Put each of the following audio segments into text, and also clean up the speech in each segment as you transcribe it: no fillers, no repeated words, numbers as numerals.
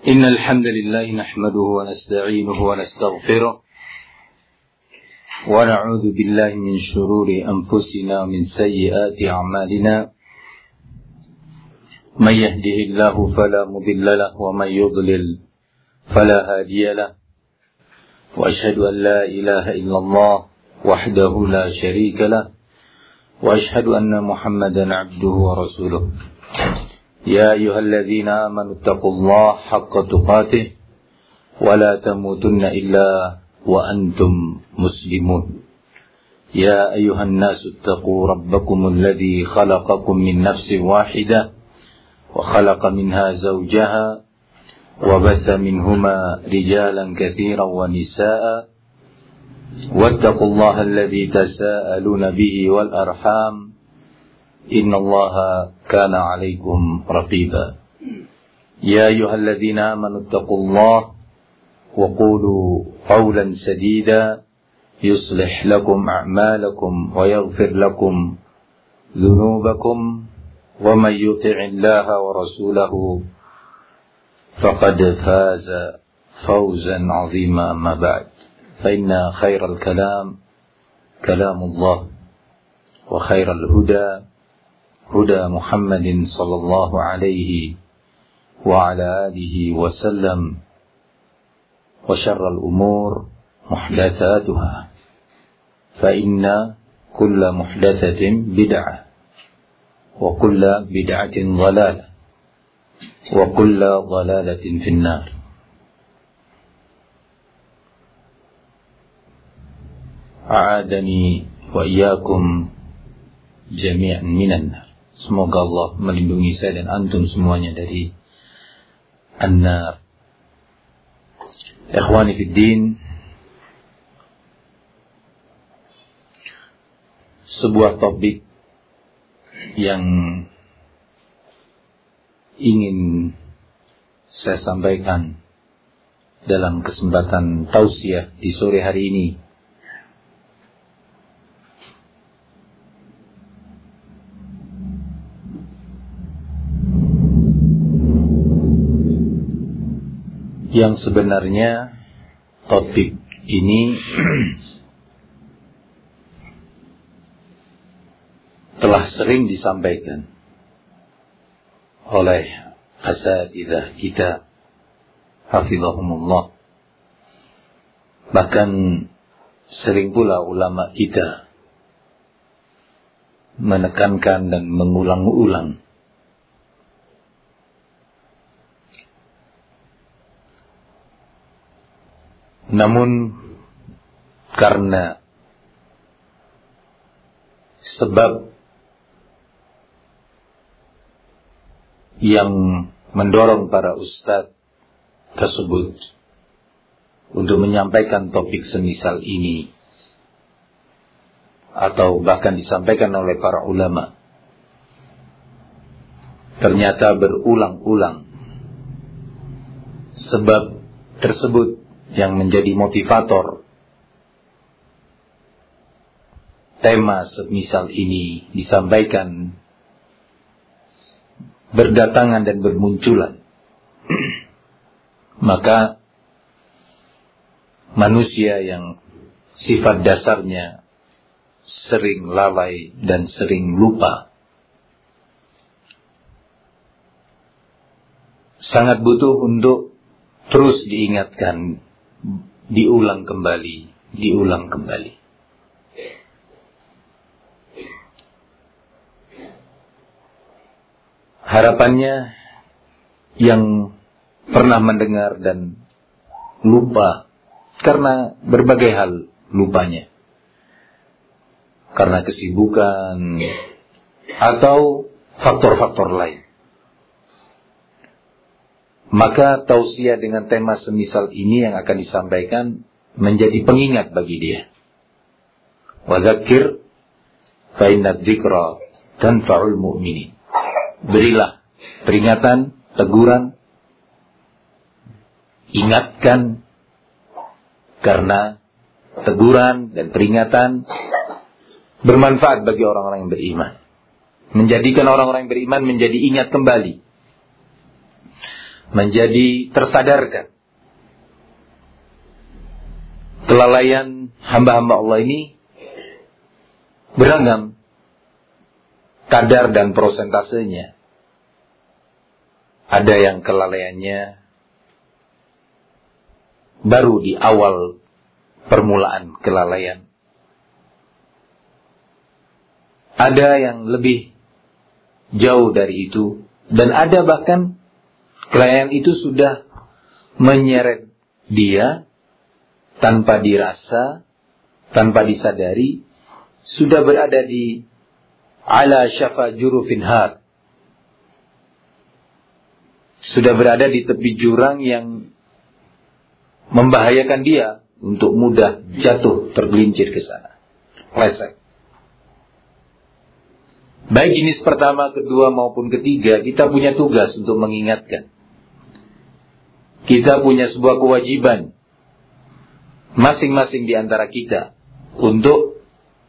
إن الحمد لله نحمده ونستعينه ونستغفره ونعوذ بالله من شرور أنفسنا ومن سيئات أعمالنا من يهده الله فلا مضل له ومن يضلل فلا هادي له وأشهد أن لا إله إلا الله وحده لا شريك له وأشهد أن محمدا عبده ورسوله يا أيها الذين آمنوا اتقوا الله حق تقاته ولا تموتن إلا وأنتم مسلمون يا أيها الناس اتقوا ربكم الذي خلقكم من نفس واحدة وخلق منها زوجها وبث منهما رجالا كثيرا ونساء واتقوا الله الذي تساءلون به والأرحام إن الله كان عليكم رقيبا يا أيها الذين آمنوا اتقوا الله وقولوا قولا سديدا يصلح لكم أعمالكم ويغفر لكم ذنوبكم ومن يطع الله ورسوله فقد فاز فوزا عظيما أما بعد فإن خير الكلام كلام الله وخير الهدى هدى محمد صلى الله عليه وعلى آله وسلم وشر الأمور محدثاتها فإن كل محدثة بدعة وكل بدعة ضلالة وكل ضلالة في النار. أعادني وإياكم جميعا من النار. Semoga Allah melindungi saya dan antum semuanya dari an-nar. Ikhwani fid din, sebuah topik yang ingin saya sampaikan dalam kesempatan tausiah di sore hari ini yang sebenarnya topik ini telah sering disampaikan oleh asatidzah kita hafizahumullah, bahkan sering pula ulama kita menekankan dan mengulang-ulang. Namun karena sebab yang mendorong para ustadz tersebut untuk menyampaikan topik semisal ini, atau bahkan disampaikan oleh para ulama, ternyata berulang-ulang sebab tersebut yang menjadi motivator tema semisal ini disampaikan berdatangan dan bermunculan. Maka manusia yang sifat dasarnya sering lalai dan sering lupa sangat butuh untuk terus diingatkan, diulang kembali. Harapannya yang pernah mendengar dan lupa karena berbagai hal lupanya, karena kesibukan atau faktor-faktor lain, maka tausiah dengan tema semisal ini yang akan disampaikan menjadi pengingat bagi dia. Wa dzakir fa inna dzikra tanfa'ul mu'minin. Berilah peringatan, teguran, ingatkan, karena teguran dan peringatan bermanfaat bagi orang-orang yang beriman. Menjadikan orang-orang yang beriman menjadi ingat kembali menjadi tersadarkan. Kelalaian hamba-hamba Allah ini beragam kadar dan prosentasenya. Ada yang kelalaiannya baru di awal permulaan kelalaian. Ada yang lebih jauh dari itu. Dan ada bahkan kelalaian itu sudah menyeret dia tanpa dirasa, tanpa disadari, sudah berada di ala syafa jurufin har. Sudah berada di tepi jurang yang membahayakan dia untuk mudah jatuh tergelincir ke sana. Lesek. Baik jenis pertama, kedua maupun ketiga, kita punya tugas untuk mengingatkan. Kita punya sebuah kewajiban masing-masing di antara kita untuk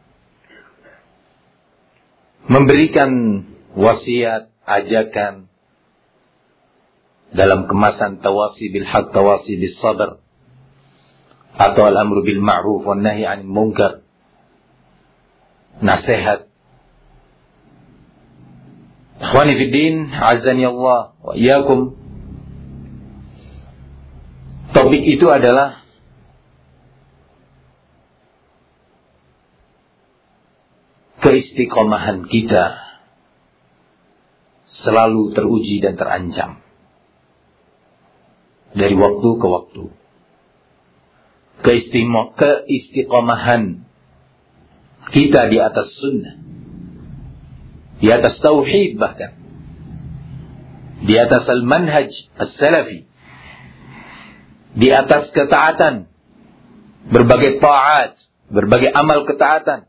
memberikan wasiat, ajakan dalam kemasan tawasi bil haq, tawasi bis sabr, atau al-amru bil ma'ruf wan nahi 'anil munkar. Nasihat. Ikhwani fid din, azani Allah wa iyyakum. Topik itu adalah keistiqomahan kita selalu teruji dan terancam dari waktu ke waktu. Keistiqomahan kita di atas sunnah, di atas tauhid, bahkan di atas al-manhaj as-salafi, di atas ketaatan, berbagai taat, berbagai amal ketaatan.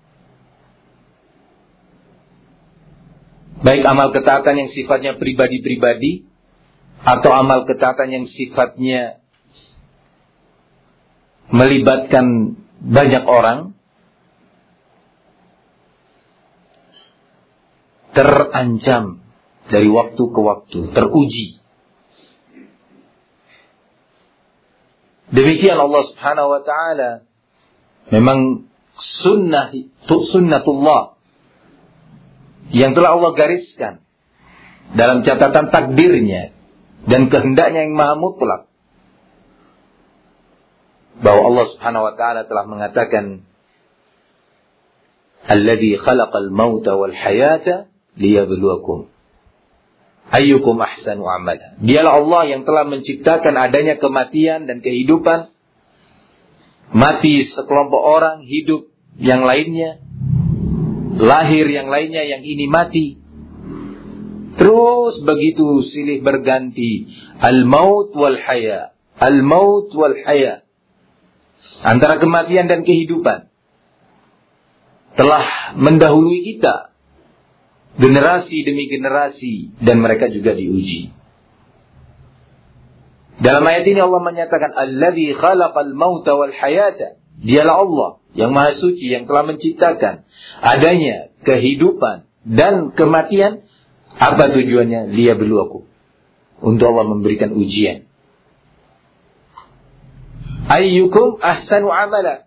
Baik amal ketaatan yang sifatnya pribadi-pribadi, atau amal ketaatan yang sifatnya melibatkan banyak orang, terancam dari waktu ke waktu, teruji. Demikian Allah Subhanahu wa taala memang sunnatullah yang telah Allah gariskan dalam catatan takdirnya dan kehendaknya yang maha mutlak, bahwa Allah Subhanahu wa taala telah mengatakan, alladzi khalaqal mauta wal hayata liyabluwakum ayyukum ahsanu amala. Dialah Allah yang telah menciptakan adanya kematian dan kehidupan. Mati sekelompok orang, hidup yang lainnya, lahir yang lainnya, yang ini mati. Terus begitu silih berganti, al-maut wal haya, al-maut wal haya, antara kematian dan kehidupan. Telah mendahului kita, generasi demi generasi, dan mereka juga diuji. Dalam ayat ini Allah menyatakan, alladzi khalaqal mauta wal hayata. Dialah Allah yang maha suci, yang telah menciptakan adanya kehidupan dan kematian. Apa tujuannya? Liyabluwakum, untuk Allah memberikan ujian. Ayyukum ahsanu amala.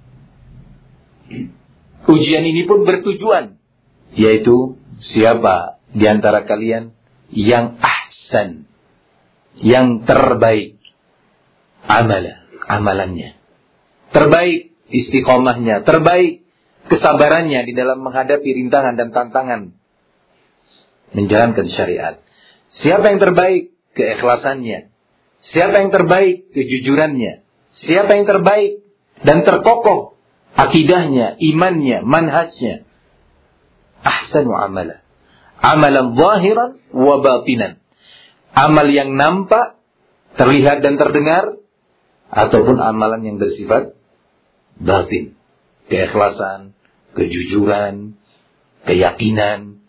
Ujian ini pun bertujuan, yaitu siapa di antara kalian yang ahsan, yang terbaik amalannya, terbaik istiqomahnya, terbaik kesabarannya di dalam menghadapi rintangan dan tantangan menjalankan syariat. Siapa yang terbaik keikhlasannya, siapa yang terbaik kejujurannya, siapa yang terbaik dan terkokoh akidahnya, imannya, manhajnya. Ahsanu amala, amalan zahiran wa batinan. Amal yang nampak, terlihat dan terdengar, ataupun amalan yang bersifat batin. Keikhlasan, kejujuran, keyakinan,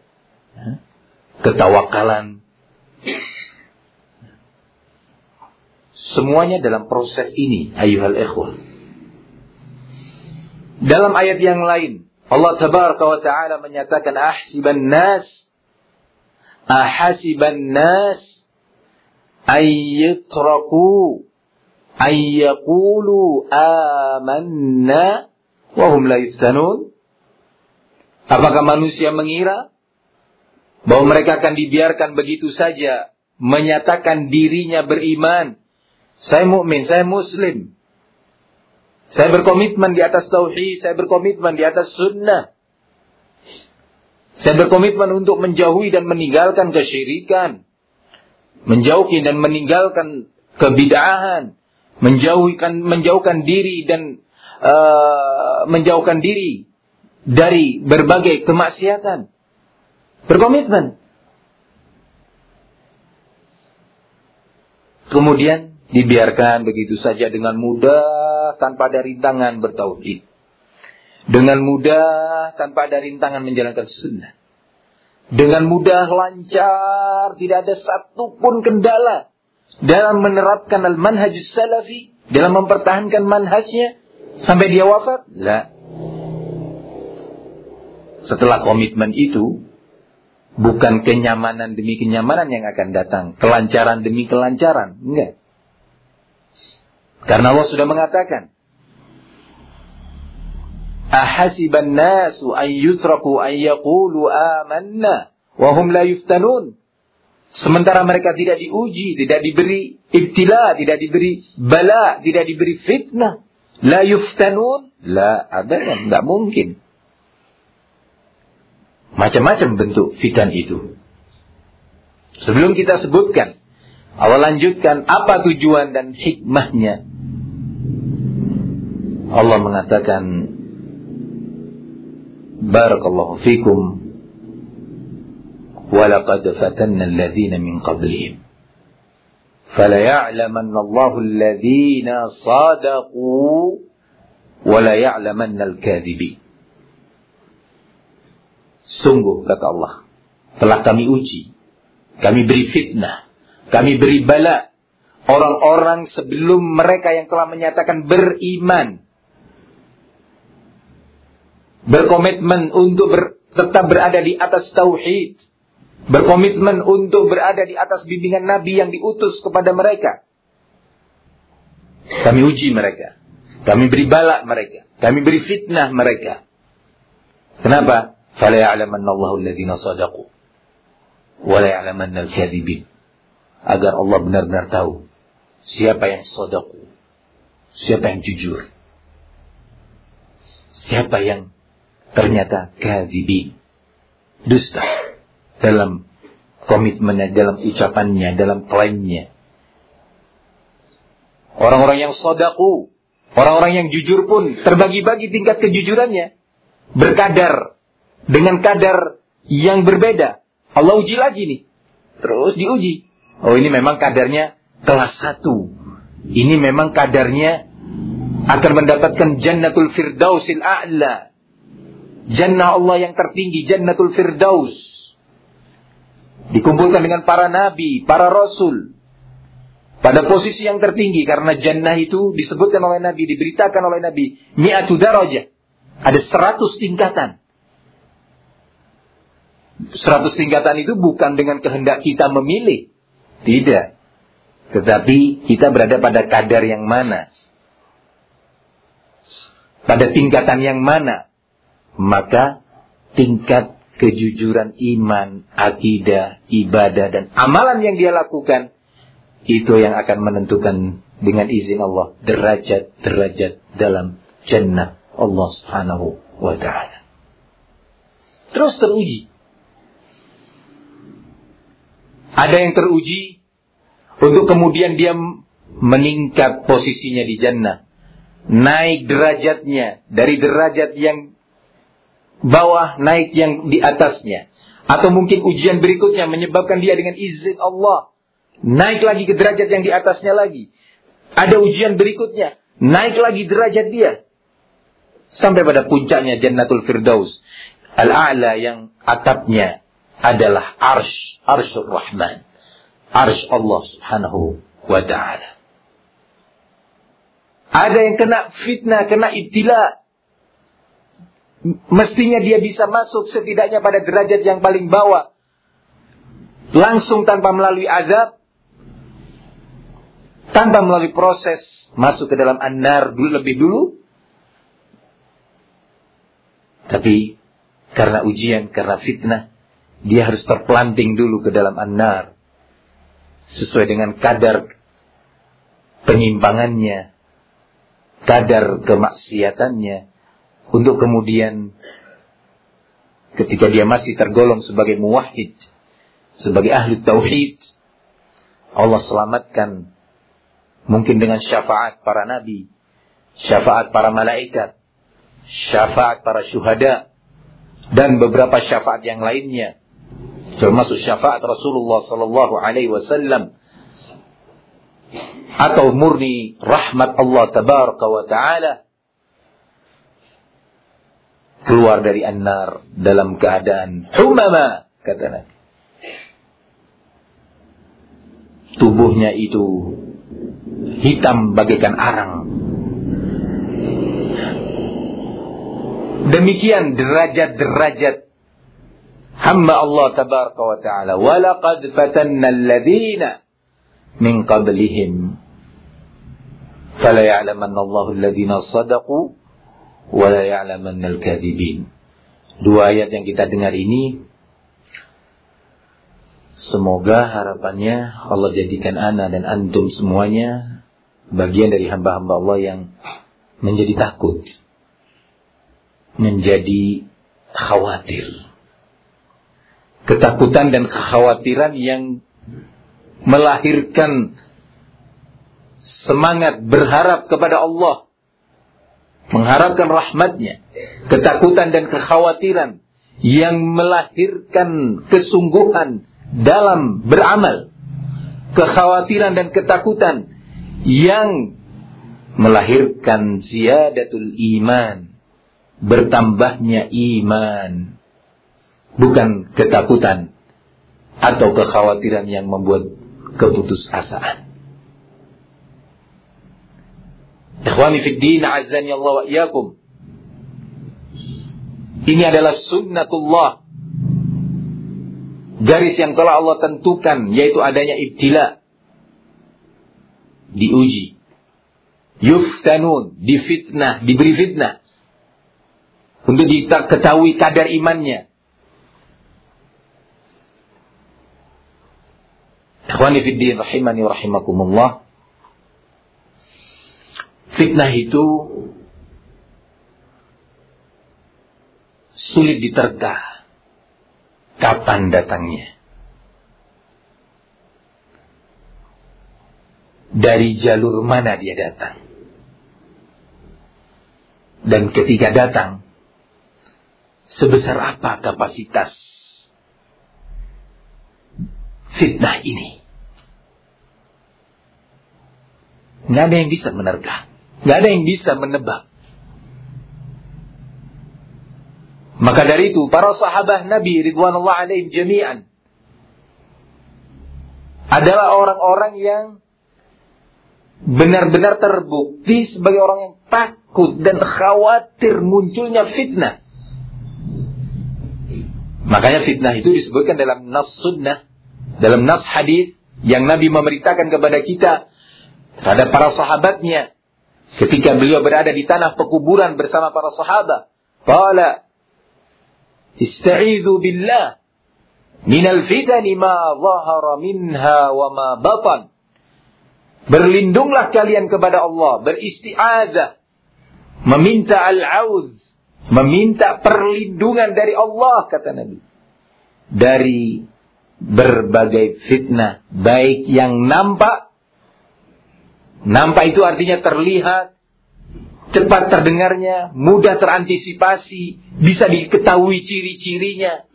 ketawakalan. Semuanya dalam proses ini, ayyuhal ikhwah. Dalam ayat yang lain, Allah tabaraka wa ta'ala menyatakan, ahasiban nas ayyatraku ayyaqulu amanna wa hum la yuftanun. Apakah manusia mengira bahwa mereka akan dibiarkan begitu saja menyatakan dirinya beriman? Saya mukmin, saya muslim. Saya berkomitmen di atas tauhid, saya berkomitmen di atas sunnah. Saya berkomitmen untuk menjauhi dan meninggalkan kesyirikan, menjauhi dan meninggalkan kebid'ahan, menjauhkan diri dan menjauhkan diri dari berbagai kemaksiatan. Berkomitmen. Kemudian dibiarkan begitu saja dengan mudah tanpa ada rintangan bertauhid. Dengan mudah tanpa ada rintangan menjalankan sunnah. Dengan mudah, lancar, tidak ada satupun kendala dalam menerapkan al-manhaj salafi, dalam mempertahankan manhajnya sampai dia wafat. La. Setelah komitmen itu, bukan kenyamanan demi kenyamanan yang akan datang, kelancaran demi kelancaran, enggak. Karena Allah sudah mengatakan, ahasiban nasu an yutraku an yaqulu amanna wa hum la yuftanun. Sementara mereka tidak diuji, tidak diberi ibtila, tidak diberi bala, tidak diberi fitnah, la yuftanun, la abadan, enggak mungkin. Macam-macam bentuk fitan itu. Sebelum kita sebutkan, Allah lanjutkan apa tujuan dan hikmahnya. Allah mengatakan, barakallahu fikum, walaqad fatanna alladhina min qablihim, falaya'lamanna Allahu alladhina sadaqu, walaya'lamanna al-kadhibin. Sungguh, kata Allah, telah kami uji, kami beri fitnah, kami beri bala orang-orang sebelum mereka yang telah menyatakan beriman, berkomitmen untuk tetap berada di atas tauhid, berkomitmen untuk berada di atas bimbingan Nabi yang diutus kepada mereka. Kami uji mereka, kami beri bala mereka, kami beri fitnah mereka. Kenapa? Fala ya'lamanna Allahu alladhina sadaqu wa la ya'lamanna al-kadhibin. Agar Allah benar-benar tahu siapa yang sadaqu, siapa yang jujur, siapa yang ternyata kadhibin, dusta dalam komitmennya, dalam ucapannya, dalam klaimnya. Orang-orang yang sadaqu, orang-orang yang jujur pun terbagi-bagi tingkat kejujurannya, berkadar dengan kadar yang berbeda. Allah uji lagi nih, terus diuji. Oh, ini memang kadarnya kelas 1. Ini memang kadarnya akan mendapatkan Jannatul Firdausil A'la. Jannah Allah yang tertinggi, Jannatul Firdaus. Dikumpulkan dengan para nabi, para rasul, pada posisi yang tertinggi. Karena jannah itu disebutkan oleh Nabi, diberitakan oleh Nabi, mi'atu darajah. Ada 100 tingkatan. 100 tingkatan itu bukan dengan kehendak kita memilih. Tidak. Tetapi kita berada pada kadar yang mana, pada tingkatan yang mana, maka tingkat kejujuran iman, akidah, ibadah, dan amalan yang dia lakukan, itu yang akan menentukan dengan izin Allah derajat-derajat dalam jannah Allah Subhanahu wa ta'ala. Terus teruji. Ada yang teruji untuk kemudian dia meningkat posisinya di jannah, naik derajatnya dari derajat yang bawah naik yang di atasnya. Atau mungkin ujian berikutnya menyebabkan dia dengan izin Allah naik lagi ke derajat yang di atasnya lagi. Ada ujian berikutnya, naik lagi derajat dia sampai pada puncaknya Jannatul Firdaus Al-A'la, yang atapnya adalah Arsyur Rahman, Arsy Allah Subhanahu wa ta'ala. Ada yang kena fitnah, kena ibtila. Mestinya dia bisa masuk setidaknya pada derajat yang paling bawah, langsung tanpa melalui azab. tanpa melalui proses masuk ke dalam an-nar lebih dulu. Tapi karena ujian, karena fitnah, dia harus terpelanting dulu ke dalam an-nar sesuai dengan kadar penyimpangannya, kadar kemaksiatannya, untuk kemudian ketika dia masih tergolong sebagai muwahhid, sebagai ahli tauhid, Allah selamatkan mungkin dengan syafaat para nabi, syafaat para malaikat, syafaat para syuhada, dan beberapa syafaat yang lainnya, termasuk syafaat Rasulullah sallallahu alaihi wasallam, atau murni rahmat Allah tabaraka wa taala, keluar dari an-nar dalam keadaan humama, kata Nabi. Tubuhnya itu hitam bagaikan arang. Demikian derajat-derajat hamba Allah tabaraka wa ta'ala. Walaqad fatanna alladhina min qablihim fala ya'lamanna Allahu alladhina sadaqu wala ya'lamanna al-kadhibin. Dua ayat yang kita dengar ini, semoga harapannya Allah jadikan ana dan antum semuanya bagian dari hamba-hamba Allah yang menjadi takut, menjadi khawatir. Ketakutan dan kekhawatiran yang melahirkan semangat berharap kepada Allah, mengharapkan rahmatnya. Ketakutan dan kekhawatiran yang melahirkan kesungguhan dalam beramal. Kekhawatiran dan ketakutan yang melahirkan ziyadatul iman, bertambahnya iman. Bukan ketakutan atau kekhawatiran yang membuat keputusasaan. Ikhwani fid din, azzani Allah wa iyyakum. Ini adalah sunnatullah, garis yang telah Allah tentukan, yaitu adanya ibtila, diuji, yuftanun, difitnah, diberi fitnah, untuk diketahui kadar imannya. Ikhwani fid din, rahimani wa rahimakumullah. Fitnah itu sulit diterka kapan datangnya, dari jalur mana dia datang, dan ketika datang sebesar apa kapasitas fitnah ini. Nggak ada yang bisa menerka, nggak ada yang bisa menebak. Maka dari itu para sahabat Nabi ridwanullah alaihim jami'an adalah orang-orang yang benar-benar terbukti sebagai orang yang takut dan khawatir munculnya fitnah. Makanya fitnah itu disebutkan dalam nas sunnah, dalam nas hadis yang Nabi memerintahkan kepada kita terhadap para sahabatnya ketika beliau berada di tanah pekuburan bersama para sahabat. Qala ista'idzu billah minal fitani ma zahara minha wa ma batan. Berlindunglah kalian kepada Allah, beristi'adzah, meminta al-auz, meminta perlindungan dari Allah, kata Nabi, dari berbagai fitnah, baik yang nampak. Nampak itu artinya terlihat, cepat terdengarnya, mudah terantisipasi, bisa diketahui ciri-cirinya.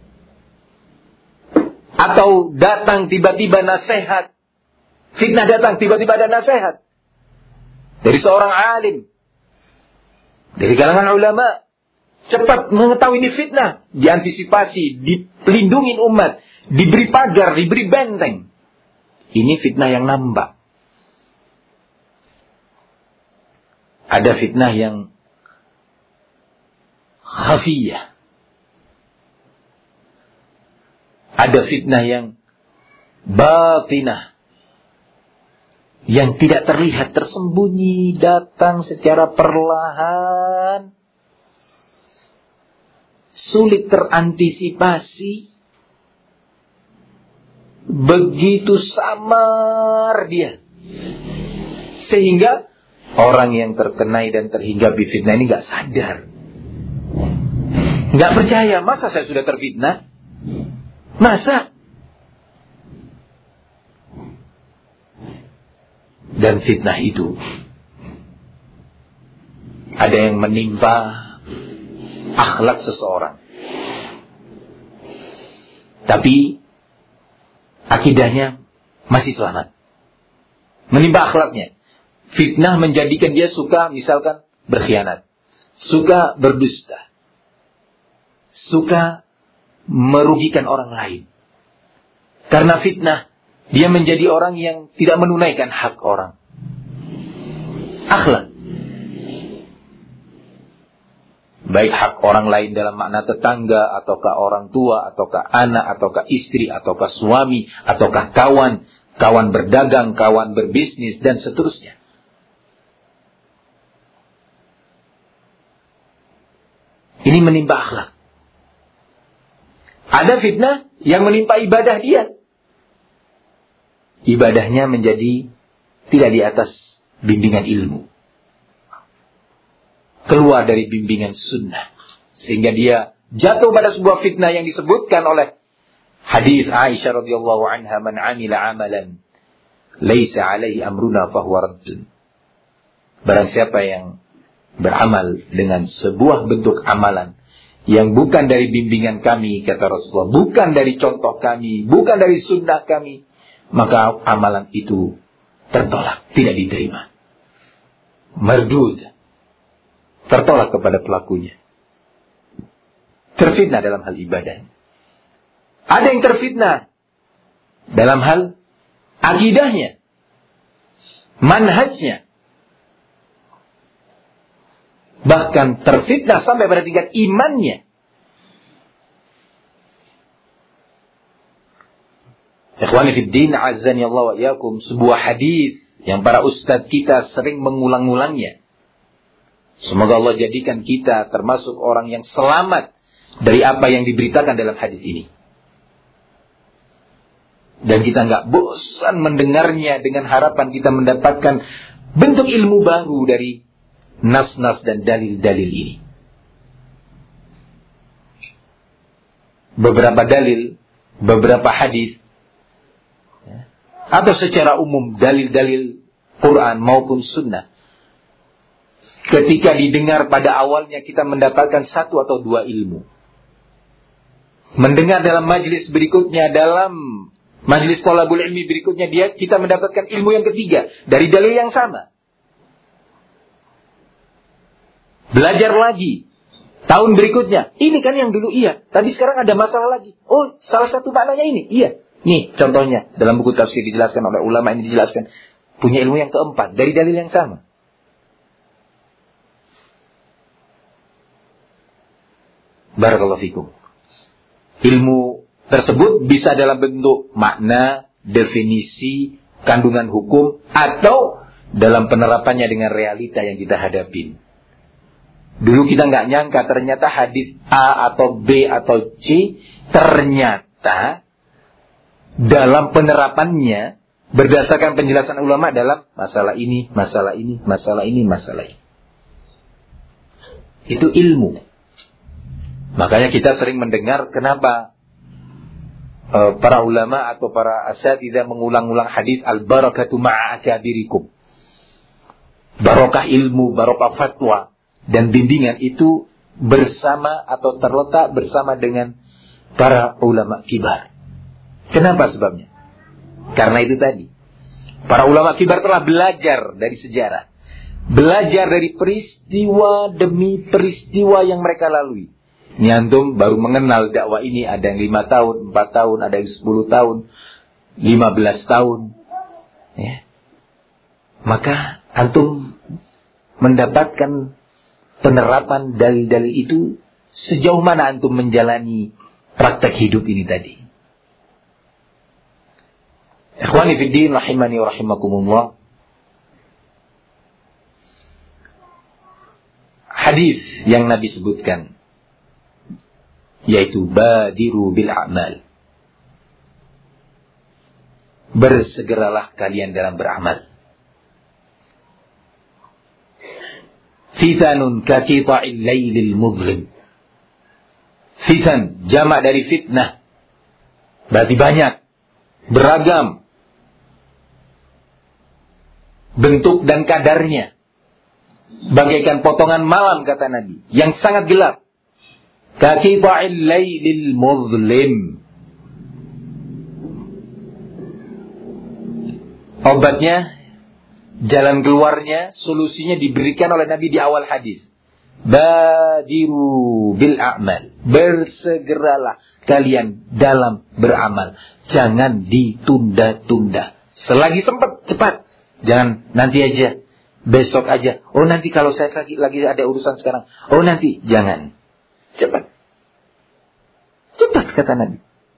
Atau datang tiba-tiba nasihat. Fitnah datang tiba-tiba ada nasihat dari seorang alim, dari kalangan ulama. Cepat mengetahui ini fitnah, diantisipasi, dilindungi umat, diberi pagar, diberi benteng. Ini fitnah yang nampak. Ada fitnah yang khafiyah. Ada fitnah yang batinah, yang tidak terlihat, tersembunyi, datang secara perlahan, sulit terantisipasi, begitu samar dia, sehingga orang yang terkena dan terhinggap fitnah ini gak sadar, gak percaya. Masa saya sudah terfitnah? Masa? Dan fitnah itu ada yang menimpa akhlak seseorang, tapi akidahnya masih selamat. Menimpa akhlaknya. Fitnah menjadikan dia suka misalkan berkhianat, suka berdusta, suka merugikan orang lain. Karena fitnah, dia menjadi orang yang tidak menunaikan hak orang. Akhlak. Baik hak orang lain dalam makna tetangga, ataukah orang tua, ataukah anak, ataukah istri, ataukah suami, ataukah kawan, kawan berdagang, kawan berbisnis, dan seterusnya. Ini menimpa akhlak. Ada fitnah yang menimpa ibadah dia. Ibadahnya menjadi tidak di atas bimbingan ilmu, keluar dari bimbingan sunnah, sehingga dia jatuh pada sebuah fitnah yang disebutkan oleh hadis Aisyah radhiyallahu anha, man 'amila 'amalan laisa 'alaihi amruna fahuwa raddun. Barang siapa yang beramal dengan sebuah bentuk amalan yang bukan dari bimbingan kami, kata Rasulullah, bukan dari contoh kami, bukan dari sunnah kami, maka amalan itu tertolak, tidak diterima, mardud, tertolak kepada pelakunya. Terfitnah dalam hal ibadah. Ada yang terfitnah dalam hal akidahnya, manhajnya, bahkan terfitnah sampai pada tingkat imannya. Ikhwani fid din, azzani Allah wa iyyakum, sebuah hadis yang para ustadz kita sering mengulang-ulangnya. Semoga Allah jadikan kita termasuk orang yang selamat dari apa yang diberitakan dalam hadis ini. Dan kita nggak bosan mendengarnya dengan harapan kita mendapatkan bentuk ilmu baru dari nas-nas dan dalil-dalil ini. Beberapa dalil, beberapa hadis, atau secara umum dalil-dalil Quran maupun sunnah, ketika didengar pada awalnya kita mendapatkan satu atau dua ilmu. Mendengar dalam majlis berikutnya, dalam majlis thalabul ilmi berikutnya, kita mendapatkan ilmu yang ketiga dari dalil yang sama. Belajar lagi tahun berikutnya, ini kan yang dulu iya, tapi sekarang ada masalah lagi. Oh, salah satu maknanya ini, iya. Nih contohnya dalam buku tafsir dijelaskan oleh ulama, ini dijelaskan punya ilmu yang keempat dari dalil yang sama. Barakallahu fikum. Ilmu tersebut bisa dalam bentuk makna, definisi, kandungan hukum, atau dalam penerapannya dengan realita yang kita hadapi. Dulu kita nggak nyangka ternyata hadis A atau B atau C ternyata dalam penerapannya berdasarkan penjelasan ulama dalam masalah ini, masalah ini, masalah ini, masalah ini. Itu ilmu. Makanya kita sering mendengar kenapa para ulama atau para asatidzah mengulang-ulang hadis al-barakatu ma'a akabirikum. Barokah ilmu, barokah fatwa dan bimbingan itu bersama atau terletak bersama dengan para ulama kibar. Kenapa sebabnya? Karena itu tadi, para ulama kibar telah belajar dari sejarah, belajar dari peristiwa demi peristiwa yang mereka lalui. Ini antum baru mengenal dakwah ini, ada yang 5 tahun, 4 tahun, ada yang 10 tahun, 15 tahun. Ya. Maka antum mendapatkan penerapan dalil-dalil itu sejauh mana antum menjalani praktek hidup ini tadi. Ikhwani fiddin rahimani wa rahimakumullah. hadis yang Nabi sebutkan, yaitu badiru bil a'mal. Bersegeralah kalian dalam beramal. Fitanun kakita'il laylil muzlim. Fitan, jamak dari fitnah. Berarti banyak, beragam bentuk dan kadarnya. Bagaikan potongan malam, kata Nabi, yang sangat gelap. Kakita'il laylil muzlim. Obatnya, jalan keluarnya, solusinya diberikan oleh Nabi di awal hadis. Badiru bil a'mal. Bersegeralah kalian dalam beramal. Jangan ditunda-tunda. Selagi sempat, cepat. Jangan nanti aja, besok aja. Oh nanti kalau saya lagi ada urusan sekarang. Oh nanti, jangan. Cepat. Cepat, kata Nabi.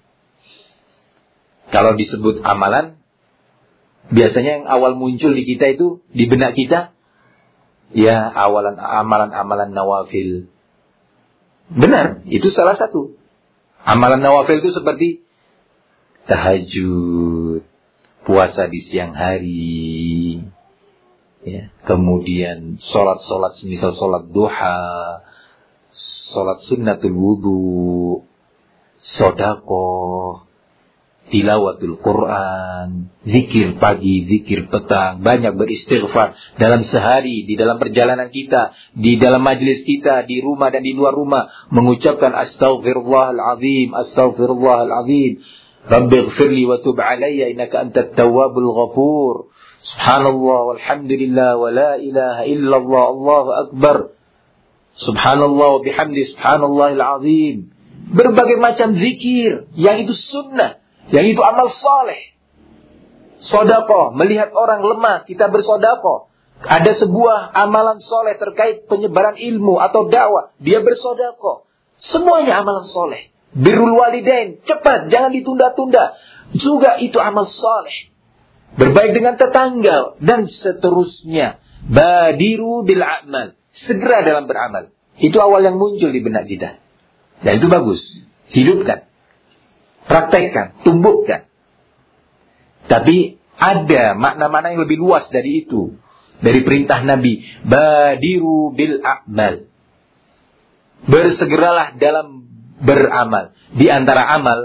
Kalau disebut amalan, biasanya yang awal muncul di kita itu, di benak kita, ya amalan-amalan nawafil. Benar, itu salah satu. Amalan nawafil itu seperti tahajud, puasa di siang hari, ya. Kemudian sholat semisal sholat duha, sholat sunnatul wudu, sedekah, tilawatul Quran, zikir pagi, zikir petang, banyak beristighfar dalam sehari, di dalam perjalanan kita, di dalam majlis kita, di rumah dan di luar rumah, mengucapkan astaghfirullahal azim, Rabbighfirli wa tub alayya innaka antat tawwabul ghafur. Subhanallah walhamdulillah wa la ilaha illallah, Allahu akbar. Subhanallah wa bihamdi subhanallahil azim. Berbagai macam zikir yang itu sunnah, yang itu amal saleh. Sedekah, melihat orang lemah, kita bersedekah. Ada sebuah amalan saleh terkait penyebaran ilmu atau dakwah, dia bersedekah. Semuanya amalan saleh. Birrul walidain, cepat, jangan ditunda-tunda. Juga itu amal saleh. Berbaik dengan tetangga dan seterusnya. Badiru bil a'mal. Segera dalam beramal. Itu awal yang muncul di benak kita. Dan itu bagus. Hidupkan. Praktekkan, tumbuhkan. Tapi ada makna-makna yang lebih luas dari itu. Dari perintah Nabi. Badiru bil a'mal. Bersegeralah dalam beramal. Di antara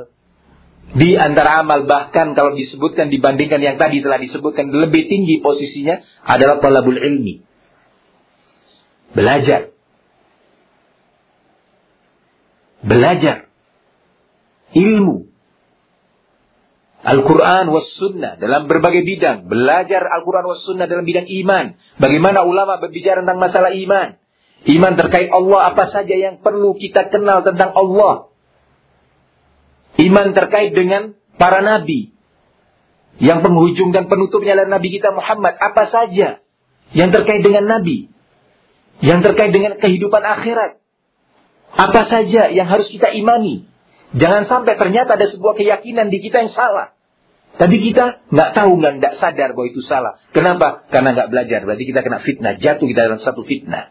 amal bahkan kalau disebutkan dibandingkan yang tadi telah disebutkan lebih tinggi posisinya adalah talabul ilmi. Belajar. Ilmu. Al-Quran was sunnah dalam berbagai bidang. Belajar Al-Quran was sunnah dalam bidang iman. Bagaimana ulama berbicara tentang masalah iman. Iman terkait Allah, apa saja yang perlu kita kenal tentang Allah. Iman terkait dengan para nabi. Yang penghujung dan penutupnya adalah Nabi kita Muhammad. Apa saja yang terkait dengan nabi. Yang terkait dengan kehidupan akhirat. Apa saja yang harus kita imani. Jangan sampai ternyata ada sebuah keyakinan di kita yang salah. Tapi kita nggak tahu, nggak sadar bahwa itu salah. Kenapa? Karena nggak belajar. Berarti kita kena fitnah. Jatuh kita dalam satu fitnah.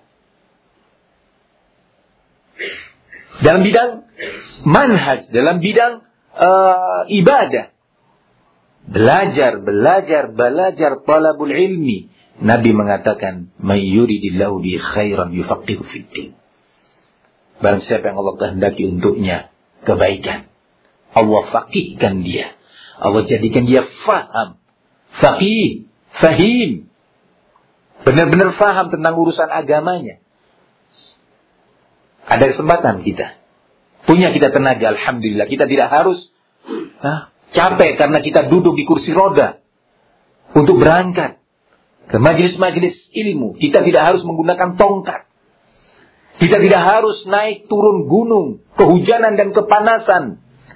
Dalam bidang manhaj, dalam bidang ibadah. Belajar, talabul ilmi. Nabi mengatakan, "May yuridillahu bi khairan yufaqihu fiddin." Barang siapa yang Allah kehendaki untuknya kebaikan, Allah faqihkan dia. Allah jadikan dia faham. Faqih, fahim. Benar-benar faham tentang urusan agamanya. Ada kesempatan kita. Punya kita tenaga, alhamdulillah. Kita tidak harus capek karena kita duduk di kursi roda untuk berangkat ke majelis-majelis ilmu. Kita tidak harus menggunakan tongkat. Kita tidak harus naik turun gunung, kehujanan dan kepanasan.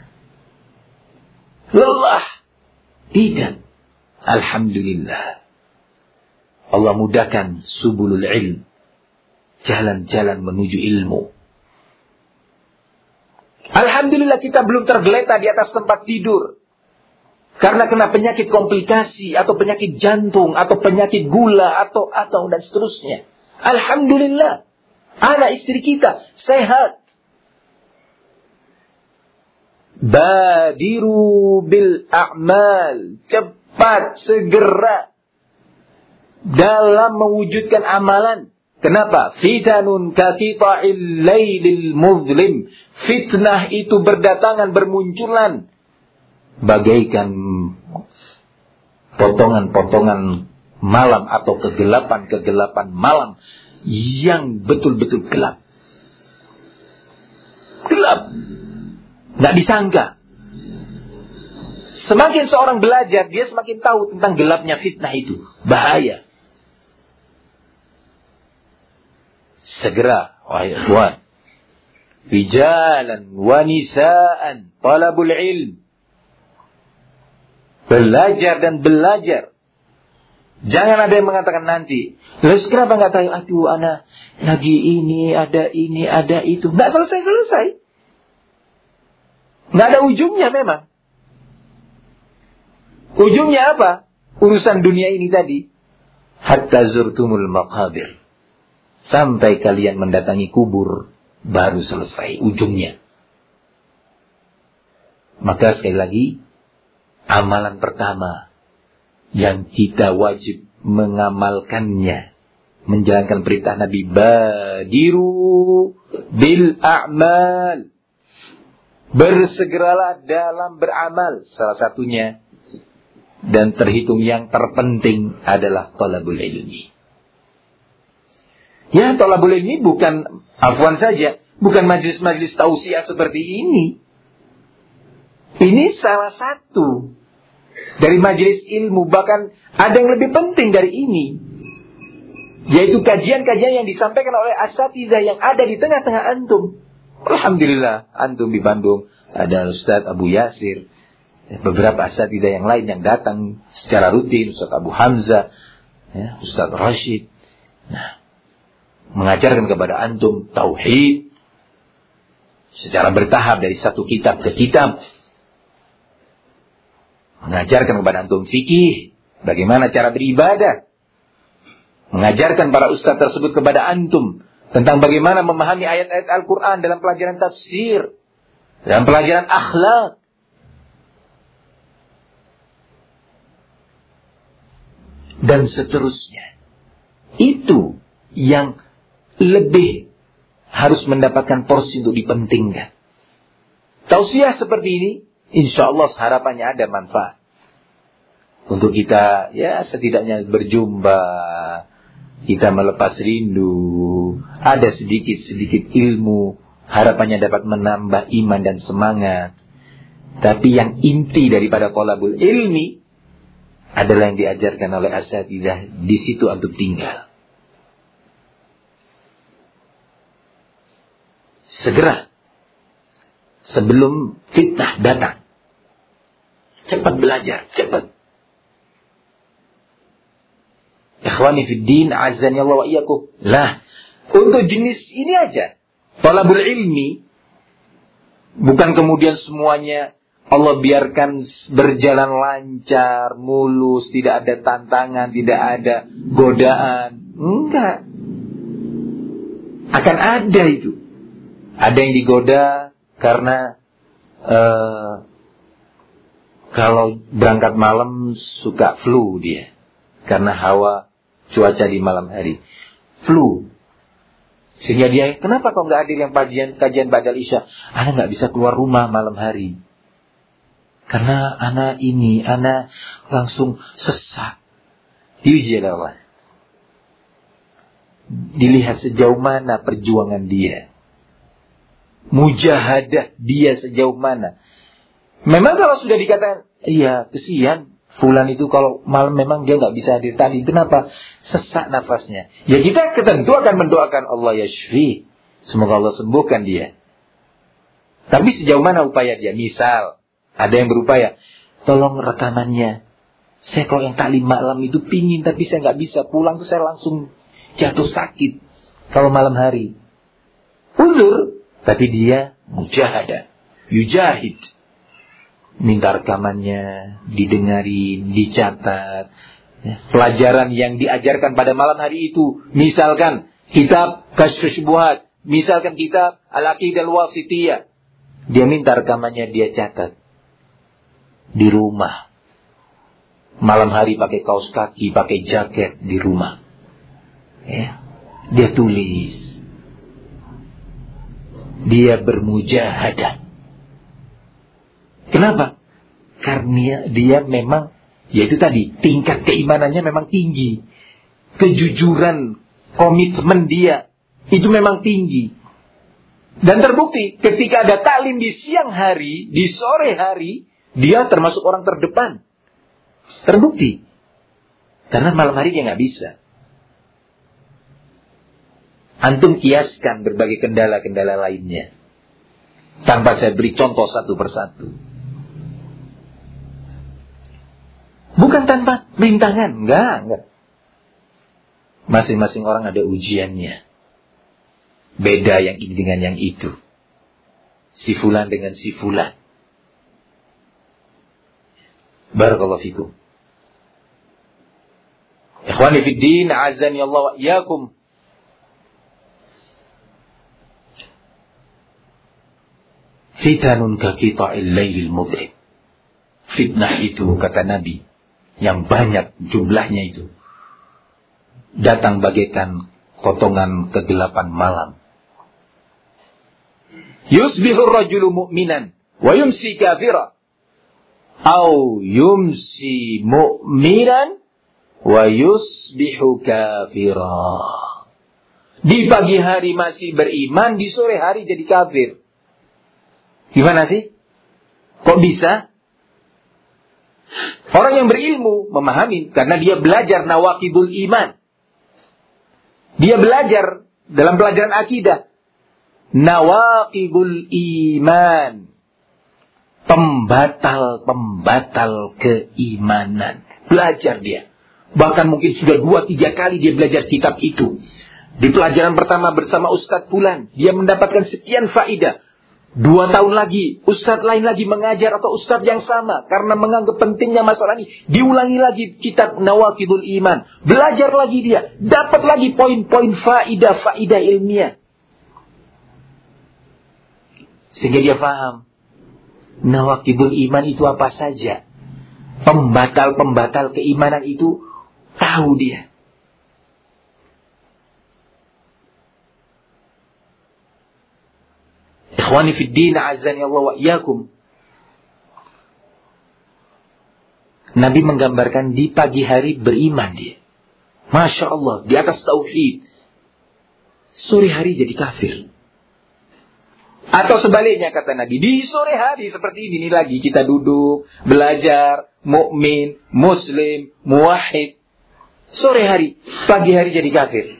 Lelah. Tidak. Alhamdulillah. Allah mudahkan subulul ilm. Jalan-jalan menuju ilmu. Alhamdulillah kita belum tergeletak di atas tempat tidur. Karena kena penyakit komplikasi, atau penyakit jantung, atau penyakit gula, atau dan seterusnya. Alhamdulillah. Anak istri kita sehat. Badiru bil a'mal. Cepat, segera dalam mewujudkan amalan. Kenapa? Fitanun kaqita'il lailil muzlim. Fitnah itu berdatangan, bermunculan bagaikan potongan-potongan malam atau kegelapan-kegelapan malam yang betul-betul gelap. Gelap. Nggak disangka. Semakin seorang belajar, dia semakin tahu tentang gelapnya fitnah itu. Bahaya. Segera, wahai ikhwan, rijalan wa nisaan talabul ilm. Belajar dan belajar. Jangan ada yang mengatakan nanti. Lalu kenapa nggak tahu? Aduh, anak lagi ini, ada itu. Nggak selesai-selesai. Nggak ada ujungnya memang. Ujungnya apa? Urusan dunia ini tadi. Hatta zurtumul maqabir. Sampai kalian mendatangi kubur, baru selesai ujungnya. Maka sekali lagi, amalan pertama yang kita wajib mengamalkannya, menjalankan perintah Nabi, badiru bil a'mal. Bersegeralah dalam beramal. Salah satunya dan terhitung yang terpenting adalah thalabul ilmi. Ya, thalabul ilmi bukan afwan saja, bukan majlis-majlis tausiah seperti ini. Ini salah satu dari majelis ilmu, bahkan ada yang lebih penting dari ini, yaitu kajian-kajian yang disampaikan oleh asatidzah yang ada di tengah-tengah antum. Alhamdulillah, antum di Bandung ada Ustaz Abu Yasir, beberapa asatidzah yang lain yang datang secara rutin, Ustaz Abu Hamzah, ya, Ustaz Rashid. Nah, mengajarkan kepada antum tauhid secara bertahap dari satu kitab ke kitab. Mengajarkan kepada antum fikih, bagaimana cara beribadah. Mengajarkan para ustaz tersebut kepada antum tentang bagaimana memahami ayat-ayat Al-Quran dalam pelajaran tafsir, dalam pelajaran akhlak. Dan seterusnya. Itu yang lebih harus mendapatkan porsi untuk dipentingkan. Tausiah seperti ini, insya Allah harapannya ada manfaat untuk kita, ya setidaknya berjumpa, kita melepas rindu, ada sedikit-sedikit ilmu, harapannya dapat menambah iman dan semangat. Tapi yang inti daripada thalabul ilmi adalah yang diajarkan oleh asatidzah, di situ antum tinggal. Segera sebelum fitnah datang, cepat belajar, cepat. Ikhwani fid din, azani Allah wa iyyakum. Lah, untuk jenis ini aja, thalabul ilmi, bukan kemudian semuanya Allah biarkan berjalan lancar, mulus, tidak ada tantangan, tidak ada godaan. Enggak. Akan ada itu. Ada yang digoda karena kalau berangkat malam suka flu dia. Karena hawa cuaca di malam hari. Flu. Sehingga dia, kenapa kok nggak hadir yang kajian ba'dal isya? Ana nggak bisa keluar rumah malam hari. Karena ana langsung sesak. Diuji oleh Allah. Dilihat sejauh mana perjuangan dia. Mujahadah dia sejauh mana. Memang kalau sudah dikatakan, iya kesian fulan itu kalau malam memang dia nggak bisa hadir tadi. Kenapa? Sesak nafasnya. Ya kita tentu akan mendoakan Allah yashfi. Semoga Allah sembuhkan dia. Tapi sejauh mana upaya dia? Misal ada yang berupaya, tolong rekamannya. Saya kalau yang taklim malam itu pingin, tapi saya nggak bisa. Pulang tuh saya langsung jatuh sakit kalau malam hari. Uzur. Tapi dia mujahadah, yujahid. Minta rekamannya, didengarin, dicatat. Pelajaran yang diajarkan pada malam hari itu. Misalkan kitab Kasyfus syubhat. Misalkan kita Al-Aqidah Al-Wasithiyah. Dia minta rekamannya, dia catat. Di rumah. Malam hari pakai kaos kaki, pakai jaket di rumah. Ya. Dia tulis. Dia bermujahadah. Kenapa? Karena dia memang, yaitu tadi, tingkat keimanannya memang tinggi. Kejujuran, komitmen dia, itu memang tinggi. Dan terbukti, ketika ada taklim di siang hari, di sore hari, dia termasuk orang terdepan. Terbukti. Karena malam hari dia nggak bisa. Antum kiaskan berbagai kendala-kendala lainnya. Tanpa saya beri contoh satu persatu. Bukan tanpa rintangan. Enggak. Masing-masing orang ada ujiannya. Beda yang ini dengan yang itu. Si fulan dengan si fulan. Barakallahu fikum. Ikhwani fid din, azani Allah wa iyyakum. Fitanun ka qita'il lailil mudhim. Fitnah itu, kata Nabi, yang banyak jumlahnya itu, datang bagaikan potongan kegelapan malam. Yusbihur rajulu mu'minan wa yumsi kafira. Au yumsi mu'minan wa yusbihu kafira. Di pagi hari masih beriman, di sore hari jadi kafir. Gimana sih? Kok bisa? Orang yang berilmu memahami karena dia belajar nawaqidul iman. Dia belajar dalam pelajaran akidah. Nawaqidul iman. Pembatal-pembatal keimanan. Belajar dia. Bahkan mungkin sudah 2-3 kali dia belajar kitab itu. Di pelajaran pertama bersama Ustadz Fulan, dia mendapatkan sekian faidah. 2 tahun lagi, ustadz lain lagi mengajar atau ustadz yang sama. Karena menganggap pentingnya masalah ini. Diulangi lagi kitab Nawaqidul Iman. Belajar lagi dia. Dapat lagi poin-poin faidah ilmiah. Sehingga dia faham. Nawaqidul Iman itu apa saja. Pembatal-pembatal keimanan itu tahu dia. Ikhwani fid din, azani Allah wa iyyakum. Nabi menggambarkan di pagi hari beriman dia. Masya Allah, di atas tauhid. Sore hari jadi kafir. Atau sebaliknya kata Nabi, di sore hari seperti ini lagi kita duduk, belajar, mukmin, muslim, muwahhid. Sore hari, pagi hari jadi kafir.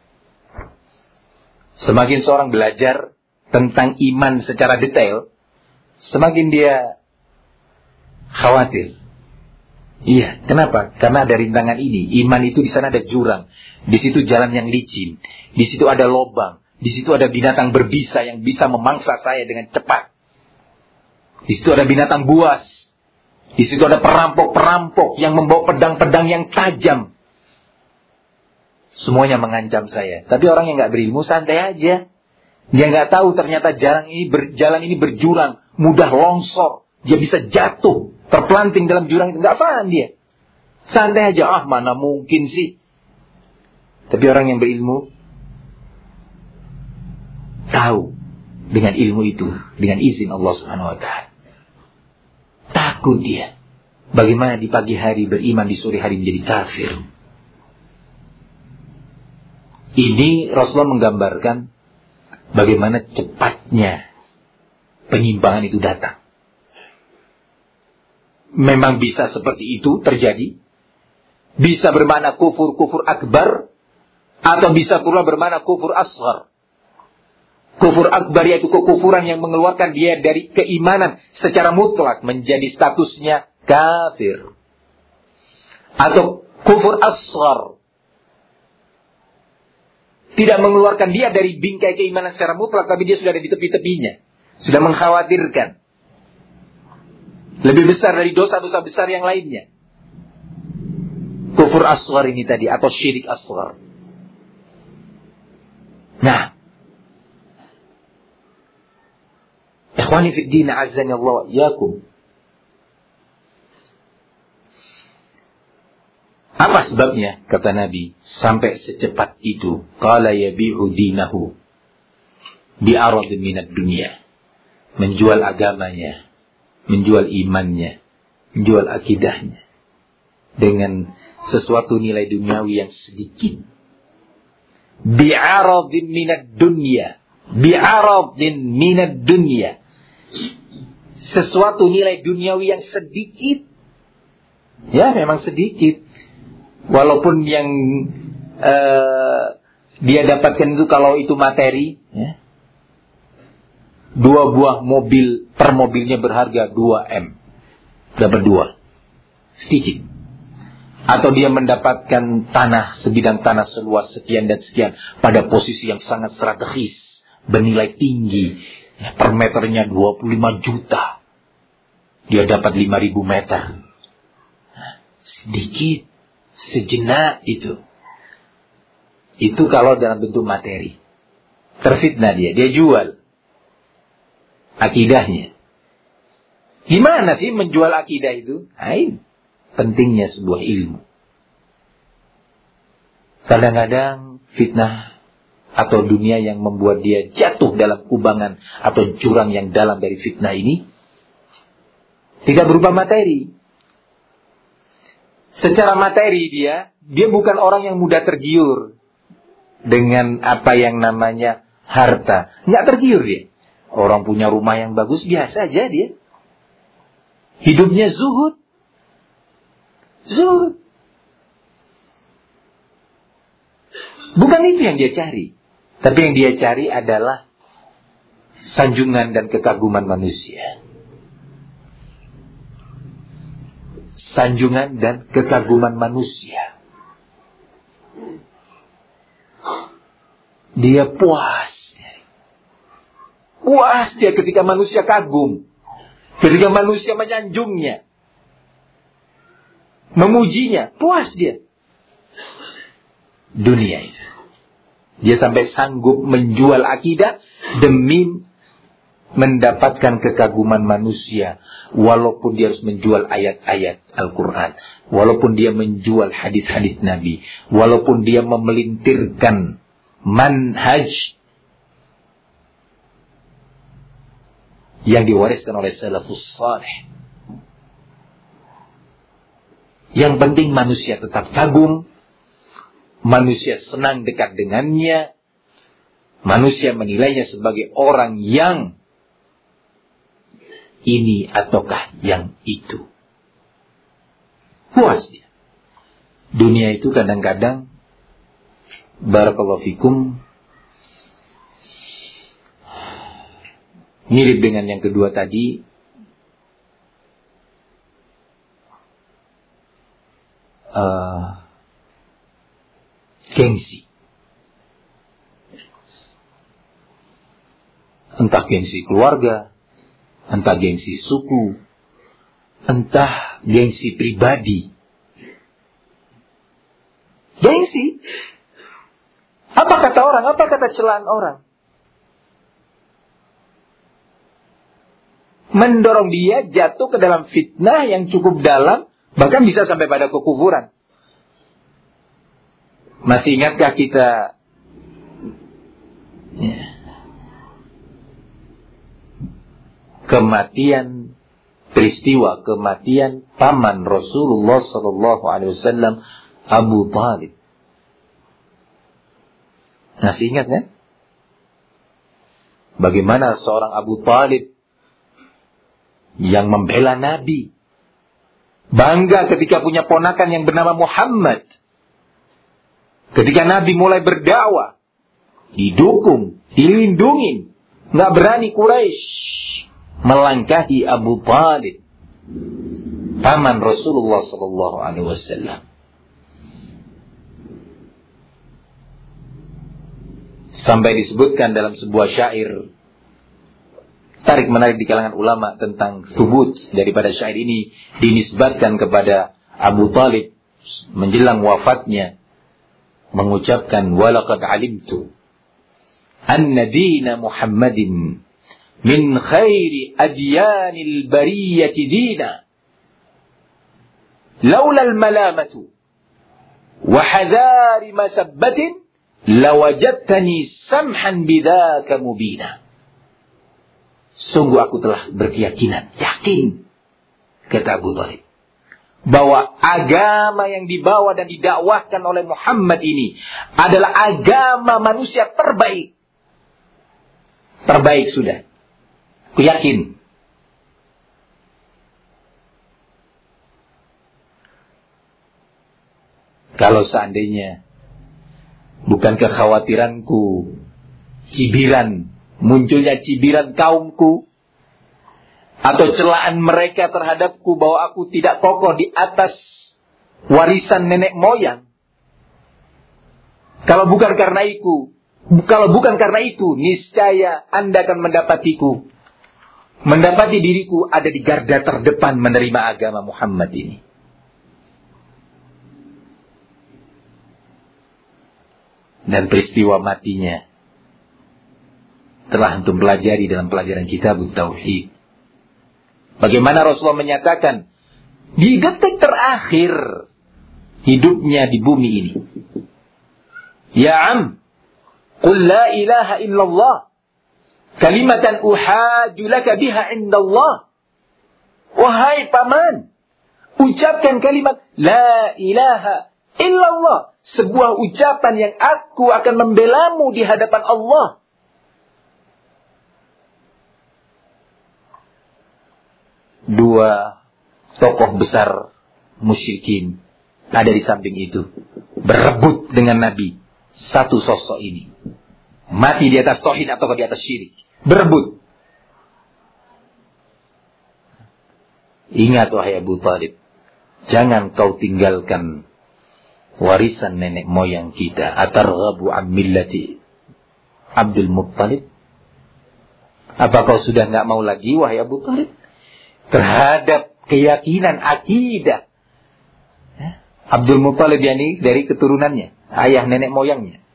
Semakin seorang belajar tentang iman secara detail, semakin dia khawatir. Iya, kenapa? Karena ada rintangan ini. Iman itu di sana ada jurang, di situ jalan yang licin, di situ ada lobang, di situ ada binatang berbisa yang bisa memangsa saya dengan cepat. Di situ ada binatang buas, di situ ada perampok-perampok yang membawa pedang-pedang yang tajam. Semuanya mengancam saya. Tapi orang yang nggak berilmu santai aja. Dia nggak tahu ternyata jalan ini berjurang, mudah longsor, dia bisa jatuh, terpelanting dalam jurang itu. Nggak paham dia, santai aja. Mana mungkin sih. Tapi orang yang berilmu tahu dengan ilmu itu, dengan izin Allah Subhanahu Wa Taala. Takut dia. Bagaimana di pagi hari beriman, di sore hari menjadi kafir. Ini Rasulullah menggambarkan bagaimana cepatnya penyimpangan itu datang. Memang bisa seperti itu terjadi. Bisa bermakna kufur akbar. Atau bisa pula bermakna kufur asghar. Kufur akbar yaitu kekufuran yang mengeluarkan dia dari keimanan secara mutlak menjadi statusnya kafir. Atau kufur asghar, tidak mengeluarkan dia dari bingkai keimanan secara mutlak, tapi dia sudah ada di tepi-tepinya. Sudah mengkhawatirkan. Lebih besar dari dosa-dosa besar yang lainnya. Kufur asghar ini tadi, atau syirik asghar. Nah, ikhwani fid din, azzani Allah wa iyyakum. Apa sebabnya? Kata Nabi, sampai secepat itu. Qala yabi'u dinahu bi'arad minad dunya. Menjual agamanya, menjual imannya, menjual akidahnya dengan sesuatu nilai duniawi yang sedikit. Bi'arad minad dunya. Bi'arad minad dunya. Sesuatu nilai duniawi yang sedikit. Ya, memang sedikit. Walaupun yang dia dapatkan itu, kalau itu materi, ya, 2 buah mobil, per mobilnya berharga 2M. Dapat 2. Sedikit. Atau dia mendapatkan tanah, sebidang tanah seluas sekian dan sekian, pada posisi yang sangat strategis, bernilai tinggi, ya, per meternya 25 juta. Dia dapat 5.000 meter. Sedikit. Sejenak itu. Itu kalau dalam bentuk materi. Terfitnah dia jual akidahnya. Gimana sih menjual akidah itu? Pentingnya sebuah ilmu. Kadang-kadang fitnah atau dunia yang membuat dia jatuh dalam kubangan atau jurang yang dalam dari fitnah ini tidak berupa materi. Secara materi dia bukan orang yang mudah tergiur dengan apa yang namanya harta. Nggak tergiur dia. Orang punya rumah yang bagus, biasa aja dia. Hidupnya zuhud. Zuhud. Bukan itu yang dia cari. Tapi yang dia cari adalah sanjungan dan kekaguman manusia. Sanjungan dan kekaguman manusia. Dia puas. Puas dia ketika manusia kagum. Ketika manusia menyanjungnya. Memujinya. Puas dia. Dunia itu. Dia sampai sanggup menjual akidah demi mendapatkan kekaguman manusia. Walaupun dia harus menjual ayat-ayat Al-Quran. Walaupun dia menjual hadis-hadis Nabi. Walaupun dia memelintirkan manhaj yang diwariskan oleh salafus salih. Yang penting manusia tetap kagum. Manusia senang dekat dengannya. Manusia menilainya sebagai orang yang ini ataukah yang itu. Puas dia. Dunia itu kadang-kadang, barakallahu fikum, mirip dengan yang kedua tadi. Gengsi. Entah gengsi keluarga, entah gengsi suku, entah gengsi pribadi. Gengsi. Apa kata orang? Apa kata celaan orang? Mendorong dia jatuh ke dalam fitnah yang cukup dalam, bahkan bisa sampai pada kekufuran. Masih ingatkah kita peristiwa kematian paman Rasulullah sallallahu alaihi wasallam, Abu Talib? Masih ingat kan? Bagaimana seorang Abu Talib yang membela Nabi, bangga ketika punya ponakan yang bernama Muhammad. Ketika Nabi mulai berdakwah, didukung, dilindungi, nggak berani Quraisy melangkahi Abu Talib, paman Rasulullah sallallahu alaihi wasallam. Sampai disebutkan dalam sebuah syair tarik menarik di kalangan ulama tentang thubut daripada syair ini dinisbatkan kepada Abu Talib menjelang wafatnya, mengucapkan walaqad alimtu anna dina Muhammadin min khairi adyanil bariyati dina laula al-malamatu wa hadari masabbatin lawajadtani samhan bidzaka mubina. Sungguh aku telah berkeyakinan, yakin, kata Abu Thalib, bahwa agama yang dibawa dan didakwahkan oleh Muhammad ini adalah agama manusia terbaik. Terbaik sudah. Aku yakin. Kalau seandainya bukan kekhawatiranku, munculnya cibiran kaumku, atau celaan mereka terhadapku bahwa aku tidak kokoh di atas warisan nenek moyang. Kalau bukan karena itu, niscaya Anda akan mendapati diriku ada di garda terdepan menerima agama Muhammad ini. Dan peristiwa matinya telah antum pelajari dalam pelajaran kitab Tauhid. Bagaimana Rasulullah menyatakan di detik terakhir hidupnya di bumi ini, ya am, qul la ilaha illallah kalimatan uhaju laka biha indallah. Wahai paman, ucapkan kalimat la ilaha illallah, sebuah ucapan yang aku akan membelamu di hadapan Allah. Dua tokoh besar musyrikin ada di samping itu, berebut dengan Nabi. Satu sosok ini mati di atas tauhid atau di atas syirik, berebut. Ingat wahai Abu Thalib, jangan kau tinggalkan warisan nenek moyang kita. Atarghabu an millati Abdul Muttalib? Apa kau sudah enggak mau lagi wahai Abu Thalib terhadap keyakinan akidah Abdul Muttalib, yakni dari keturunannya, ayah nenek moyangnya?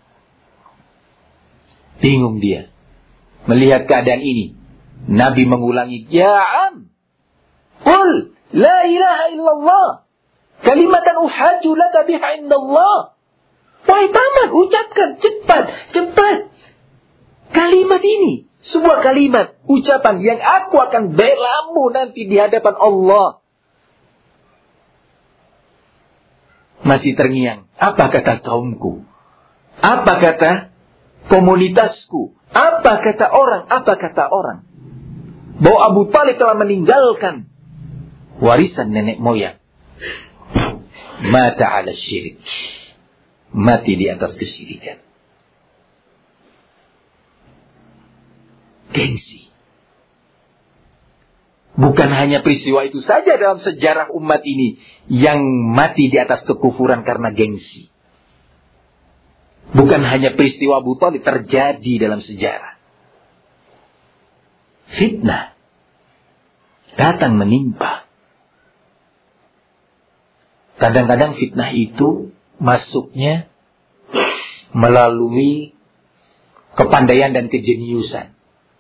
Bingung dia melihat keadaan ini. Nabi mengulangi, ya am, qul la ilaha illallah kalimatan uhaju laka biha indallah. Wahai paman, ucapkan cepat kalimat ini. Sebuah kalimat, ucapan yang aku akan belamu nanti di hadapan Allah. Masih terngiang. Apa kata kaumku? Apa kata komunitasku? Apa kata orang? Bahwa Abu Thalib telah meninggalkan warisan nenek moyang. Mata ala syirik. Mati di atas kesyirikan. Gengsi. Bukan hanya peristiwa itu saja dalam sejarah umat ini yang mati di atas kekufuran karena gengsi. Bukan hanya peristiwa Abu Thalib terjadi dalam sejarah. Fitnah datang menimpa. Kadang-kadang fitnah itu masuknya melalui kepandaian dan kejeniusan.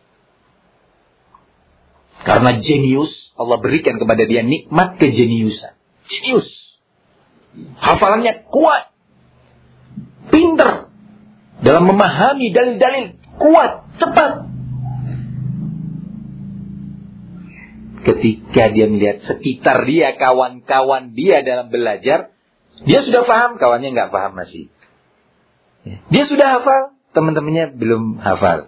Karena jenius, Allah berikan kepada dia nikmat kejeniusan. Jenius. Hafalannya kuat. Pinter. Dalam memahami dalil-dalil. Kuat. Cepat. Ketika dia melihat sekitar dia, kawan-kawan dia dalam belajar, dia sudah paham, kawannya nggak paham masih. Dia sudah hafal, teman-temannya belum hafal.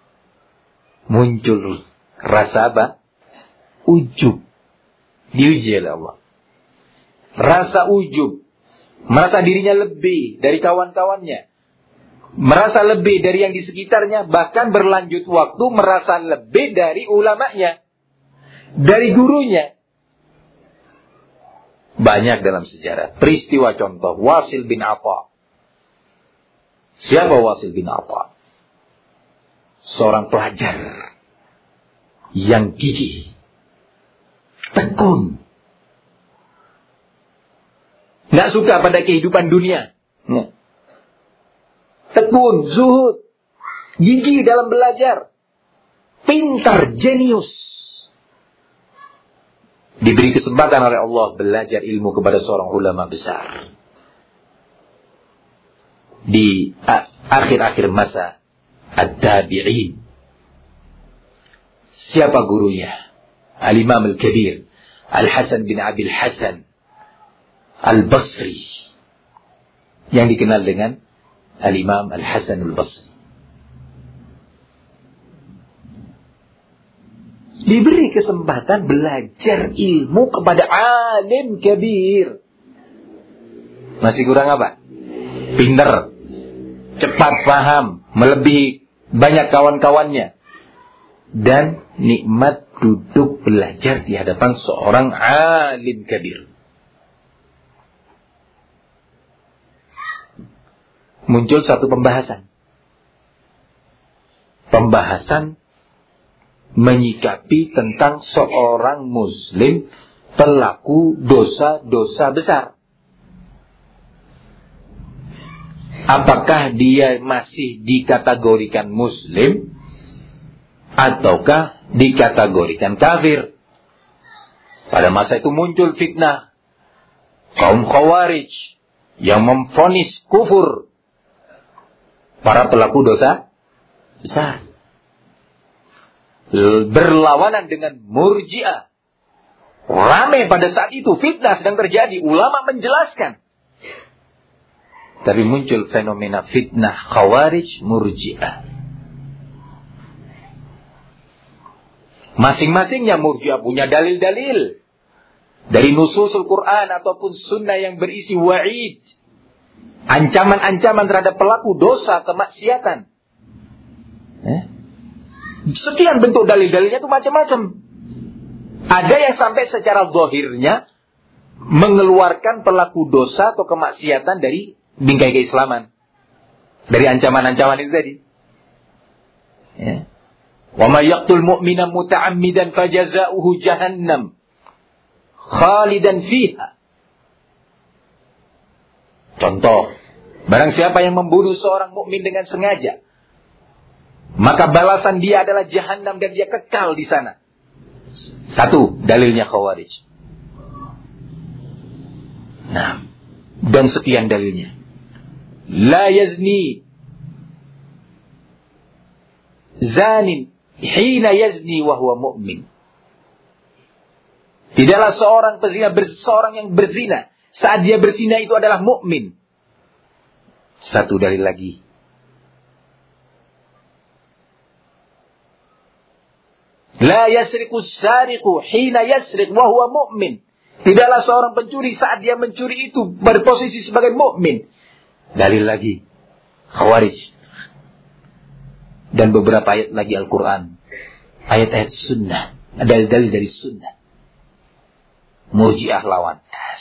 Muncul rasa apa? Ujub. Diuji oleh Allah. Rasa ujub. Merasa dirinya lebih dari kawan-kawannya. Merasa lebih dari yang di sekitarnya. Bahkan berlanjut waktu merasa lebih dari ulamanya. Dari gurunya. Banyak dalam sejarah. Peristiwa contoh. Wasil bin Atha. Siapa Wasil bin Atha? Seorang pelajar yang gigih. Tekun. Nggak suka pada kehidupan dunia. Tekun, zuhud. gigih dalam belajar, pintar, jenius. Diberi kesempatan oleh Allah belajar ilmu kepada seorang ulama besar. Di akhir-akhir masa At-Tabi'in. Siapa gurunya? Al-Imam Al-Kabir Al-Hasan bin Abil Hasan Al-Basri, yang dikenal dengan Al-Imam Al-Hasan Al-Basri. Diberi kesempatan belajar ilmu kepada alim kabir. Masih kurang apa? Pinter, cepat paham, melebihi banyak kawan-kawannya. Dan nikmat duduk belajar di hadapan seorang alim kabir. Muncul satu pembahasan. Pembahasan menyikapi tentang seorang muslim pelaku dosa-dosa besar. Apakah dia masih dikategorikan muslim ataukah dikategorikan kafir? Pada masa itu muncul fitnah kaum Khawarij yang memvonis kufur para pelaku dosa besar, berlawanan dengan Murji'ah. Ramai pada saat itu, fitnah sedang terjadi, ulama menjelaskan. Tapi muncul fenomena fitnah Khawarij, Murji'ah. Masing-masingnya Murji'ah punya dalil-dalil dari nususul Quran ataupun sunnah yang berisi wa'id, ancaman-ancaman terhadap pelaku dosa kemaksiatan. Sekian bentuk dalil-dalilnya itu macam-macam. Ada yang sampai secara zahirnya mengeluarkan pelaku dosa atau kemaksiatan dari bingkai keislaman, dari ancaman-ancaman itu tadi. Wa may yaqtul mu'mina muta'ammidan fajaza'uhu jahannam khalidan fiha. Contoh, barang siapa yang membunuh seorang mukmin dengan sengaja, maka balasan dia adalah jahannam dan dia kekal di sana. Satu dalilnya Khawarij. Nah, dan sekian dalilnya. La yazni zanin hina yazni wa huwa mu'min. Tidaklah seorang pezina, seorang yang berzina saat dia berzina itu adalah mukmin. Satu dalil lagi. La yasriqu sariqu hina yasriq wa huwa mu'min. Tidaklah seorang pencuri saat dia mencuri itu berposisi sebagai mukmin. Dalil lagi Khawarij. Dan beberapa ayat lagi Al-Quran, ayat-ayat sunnah, dalil-dalil dari sunnah. Murji'ah lawan.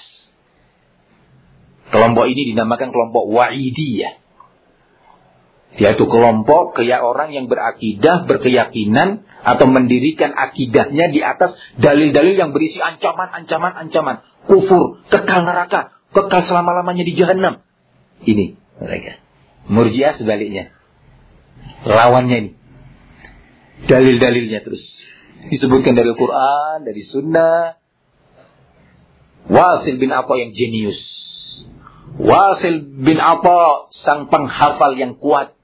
Kelompok ini dinamakan kelompok Wa'idiyah. Yaitu kelompok orang yang berakidah, berkeyakinan atau mendirikan akidahnya di atas dalil-dalil yang berisi ancaman-ancaman, kufur, kekal neraka, kekal selama-lamanya di jahannam. Ini mereka. Murji'ah sebaliknya. Lawannya ini. Dalil-dalilnya terus disebutkan dari Al-Quran, dari Sunnah. Wasil bin Atha yang jenius. Wasil bin Atha sang penghafal yang kuat.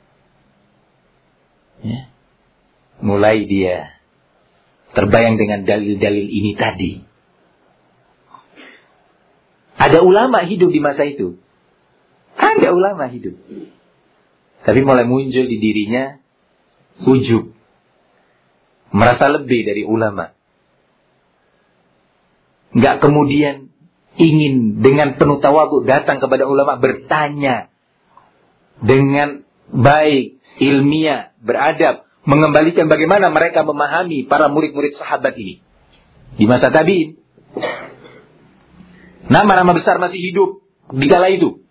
Mulai dia terbayang dengan dalil-dalil ini tadi. Ada ulama hidup di masa itu. Ada ulama hidup. Tapi mulai muncul di dirinya ujub. Merasa lebih dari ulama. Enggak kemudian ingin dengan penuh tawadhu datang kepada ulama bertanya dengan baik, ilmiah, beradab, mengembalikan bagaimana mereka memahami para murid-murid sahabat ini di masa tabi'in. Nama-nama besar masih hidup di kala itu.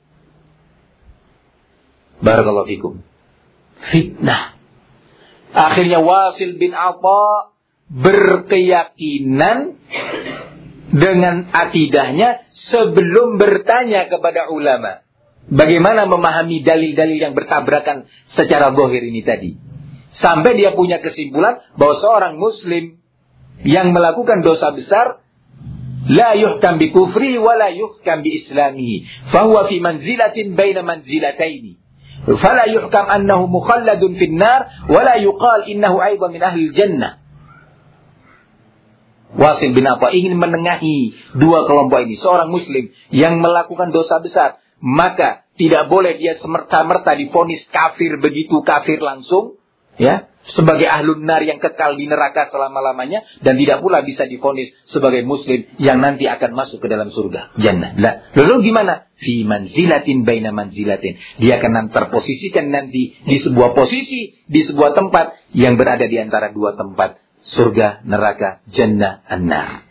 Barakallahu fikum. Fitnah. Akhirnya Wasil bin Atha berkeyakinan dengan akidahnya sebelum bertanya kepada ulama. bagaimana memahami dalil-dalil yang bertabrakan secara zahir ini tadi. Sampai dia punya kesimpulan bahwa seorang muslim yang melakukan dosa besar, la yuhkam bi kufri wa la yuhkam bi islamihi, fahuwa fi manzilatin baina manzilataini. Fala yuhkam annahu mukhalladun fin nar wa la yuqal innahu aidan min ahli jannah. Wasil bin Atha ingin menengahi dua kelompok ini. Seorang muslim yang melakukan dosa besar, maka tidak boleh dia semerta-merta divonis kafir begitu kafir langsung, ya, sebagai ahlun nar yang kekal di neraka selama-lamanya, dan tidak pula bisa divonis sebagai muslim yang nanti akan masuk ke dalam surga, jannah. Lah, lalu gimana? Fi manzilatin baina manzilatin. Dia akan terposisikan nanti di sebuah posisi, di sebuah tempat yang berada di antara dua tempat, surga, neraka, jannah, an-nar.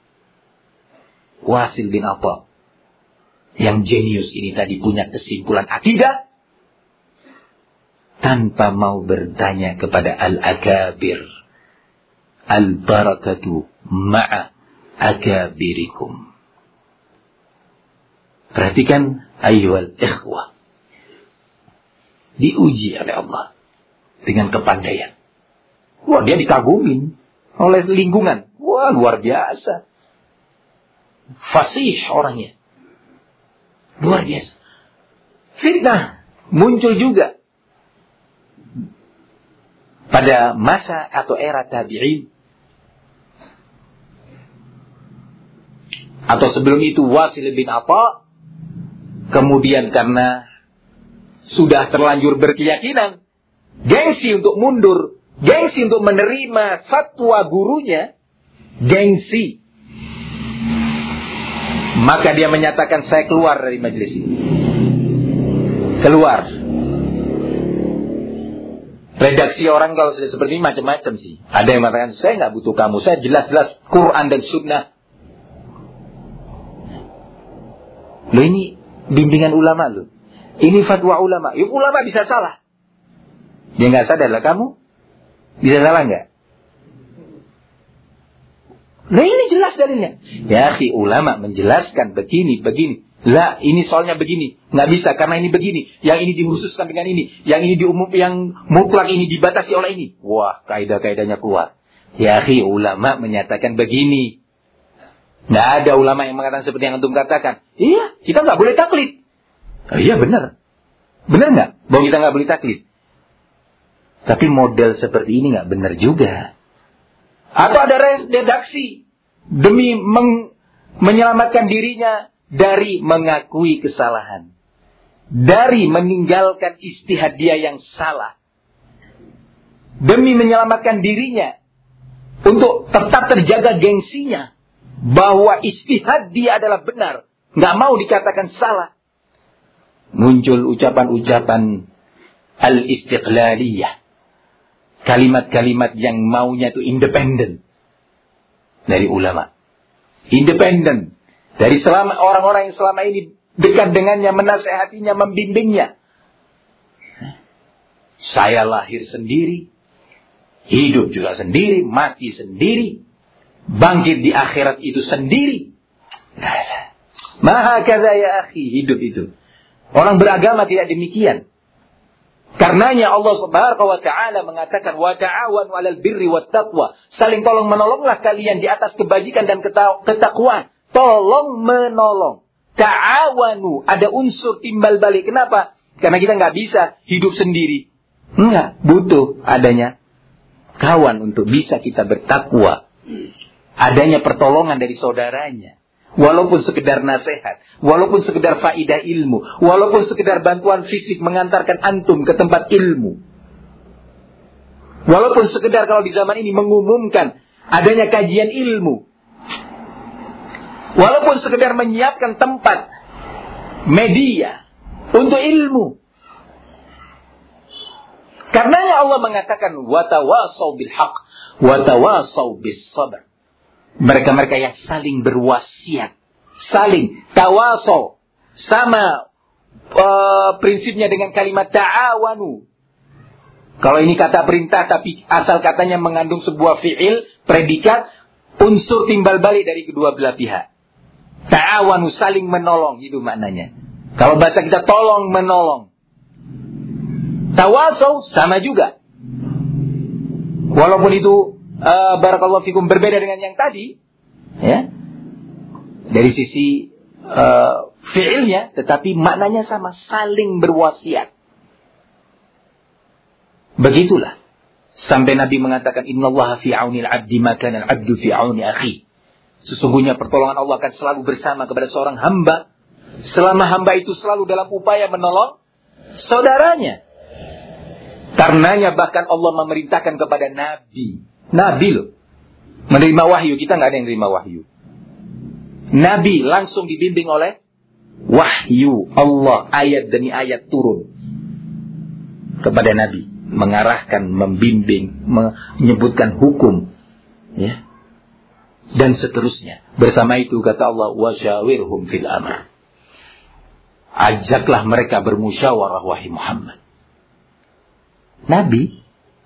Wasil bin Atha yang jenius ini tadi punya kesimpulan akidah tanpa mau bertanya kepada al-akabir. Al-barakatu ma'a akabirikum. Perhatikan ayyuhal ikhwah. Diuji oleh Allah dengan kepandaian. Wah, dia dikagumin oleh lingkungan. Wah, luar biasa. Fasih orangnya. Luar biasa. Fitnah muncul juga pada masa atau era tabi'in. Atau sebelum itu Wasil bin Atha. Kemudian karena sudah terlanjur berkeyakinan, gengsi untuk mundur, gengsi untuk menerima fatwa gurunya, gengsi. Maka dia menyatakan, saya keluar dari majelis ini. Keluar. Redaksi orang kalau sudah seperti ini macam-macam sih. Ada yang mengatakan, saya nggak butuh kamu, saya jelas-jelas Quran dan Sunnah. Loh, ini bimbingan ulama loh. Ini fatwa ulama. Yuk, ulama bisa salah. Dia nggak sadar lah, kamu bisa salah nggak? Nah, ini jelas dalilnya. Ya, akhi, ulama menjelaskan begini. Lah, ini soalnya begini. Nggak bisa karena ini begini. Yang ini dikhususkan dengan ini. Yang ini yang mutlak ini dibatasi oleh ini. Wah, kaidah-kaidahnya keluar. Ya, akhi, ulama menyatakan begini. Nggak ada ulama yang mengatakan seperti yang antum katakan. Iya, kita nggak boleh taklid. Oh, iya, benar. Benar nggak? Bahwa kita nggak boleh taklid. Tapi model seperti ini nggak benar juga. Atau ada redaksi demi menyelamatkan dirinya dari mengakui kesalahan, dari meninggalkan ijtihad dia yang salah, demi menyelamatkan dirinya untuk tetap terjaga gengsinya bahwa ijtihad dia adalah benar, nggak mau dikatakan salah. Muncul ucapan-ucapan al-istiqlaliyah. Kalimat-kalimat yang maunya itu independen dari ulama. Independen dari orang-orang yang selama ini dekat dengannya, menasehatinya, membimbingnya. Saya lahir sendiri, hidup juga sendiri, mati sendiri, bangkit di akhirat itu sendiri. Maha kadza ya akhi, hidup itu. Orang beragama tidak demikian. Karenanya Allah Subhanahu wa taala mengatakan wa ta'awanu 'alal birri wat taqwa. Saling tolong menolonglah kalian di atas kebajikan dan ketakwaan. Tolong menolong. Ta'awanu, ada unsur timbal balik. Kenapa? Karena kita nggak bisa hidup sendiri. Enggak, butuh adanya kawan untuk bisa kita bertakwa. Adanya pertolongan dari saudaranya. Walaupun sekedar nasihat, walaupun sekedar faidah ilmu, walaupun sekedar bantuan fisik mengantarkan antum ke tempat ilmu. Walaupun sekedar kalau di zaman ini mengumumkan adanya kajian ilmu. Walaupun sekedar menyiapkan tempat media untuk ilmu. Karenanya Allah mengatakan watawasau bil haqq watawasau bis sabr. Mereka-mereka yang saling berwasiat, saling tawasau, sama prinsipnya dengan kalimat ta'awanu. Kalau ini kata perintah tapi asal katanya mengandung sebuah fi'il, predikat, unsur timbal balik dari kedua belah pihak. Ta'awanu, saling menolong, itu maknanya. Kalau bahasa kita tolong menolong. Tawasau sama juga. Walaupun itu barakallahu fikum berbeda dengan yang tadi, ya. Dari sisi fi'ilnya, tetapi maknanya sama, saling berwasiat. Begitulah. Sampai Nabi mengatakan, innallaha fi aunil 'abdi ma kana al-'abdu fi auni akhi. Sesungguhnya pertolongan Allah akan selalu bersama kepada seorang hamba selama hamba itu selalu dalam upaya menolong saudaranya. Karenanya bahkan Allah memerintahkan kepada Nabi. Nabi loh. Menerima wahyu. Kita nggak ada yang menerima wahyu. Nabi langsung dibimbing oleh wahyu Allah. Ayat demi ayat turun kepada Nabi. Mengarahkan, membimbing, menyebutkan hukum. Ya. Dan seterusnya. Bersama itu kata Allah, wasyawirhum fil amr. Ajaklah mereka bermusyawarah wahai Muhammad. Nabi.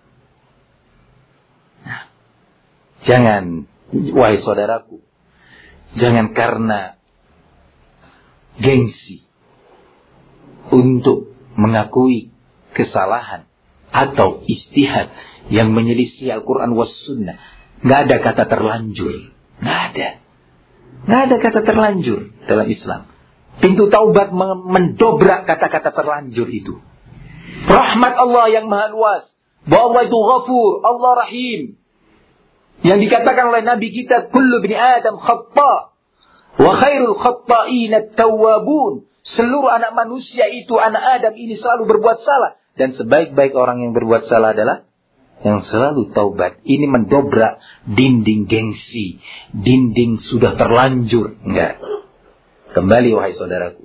Nah, jangan, wahai saudaraku, jangan karena gengsi untuk mengakui kesalahan atau ijtihad yang menyelisih Al-Quran was sunnah. Nggak ada kata terlanjur. Nggak ada. Nggak ada kata terlanjur dalam Islam. Pintu taubat mendobrak kata-kata terlanjur itu. Rahmat Allah yang maha luas. Bahwa Allah itu ghafur, Allah rahim. Yang dikatakan oleh Nabi kita, kullu bni Adam khata' wa khairul khata'in at-tawwabun. Seluruh anak manusia itu, anak Adam ini selalu berbuat salah. Dan sebaik-baik orang yang berbuat salah adalah yang selalu taubat. Ini mendobrak dinding gengsi. Dinding sudah terlanjur. Enggak. Kembali wahai saudaraku.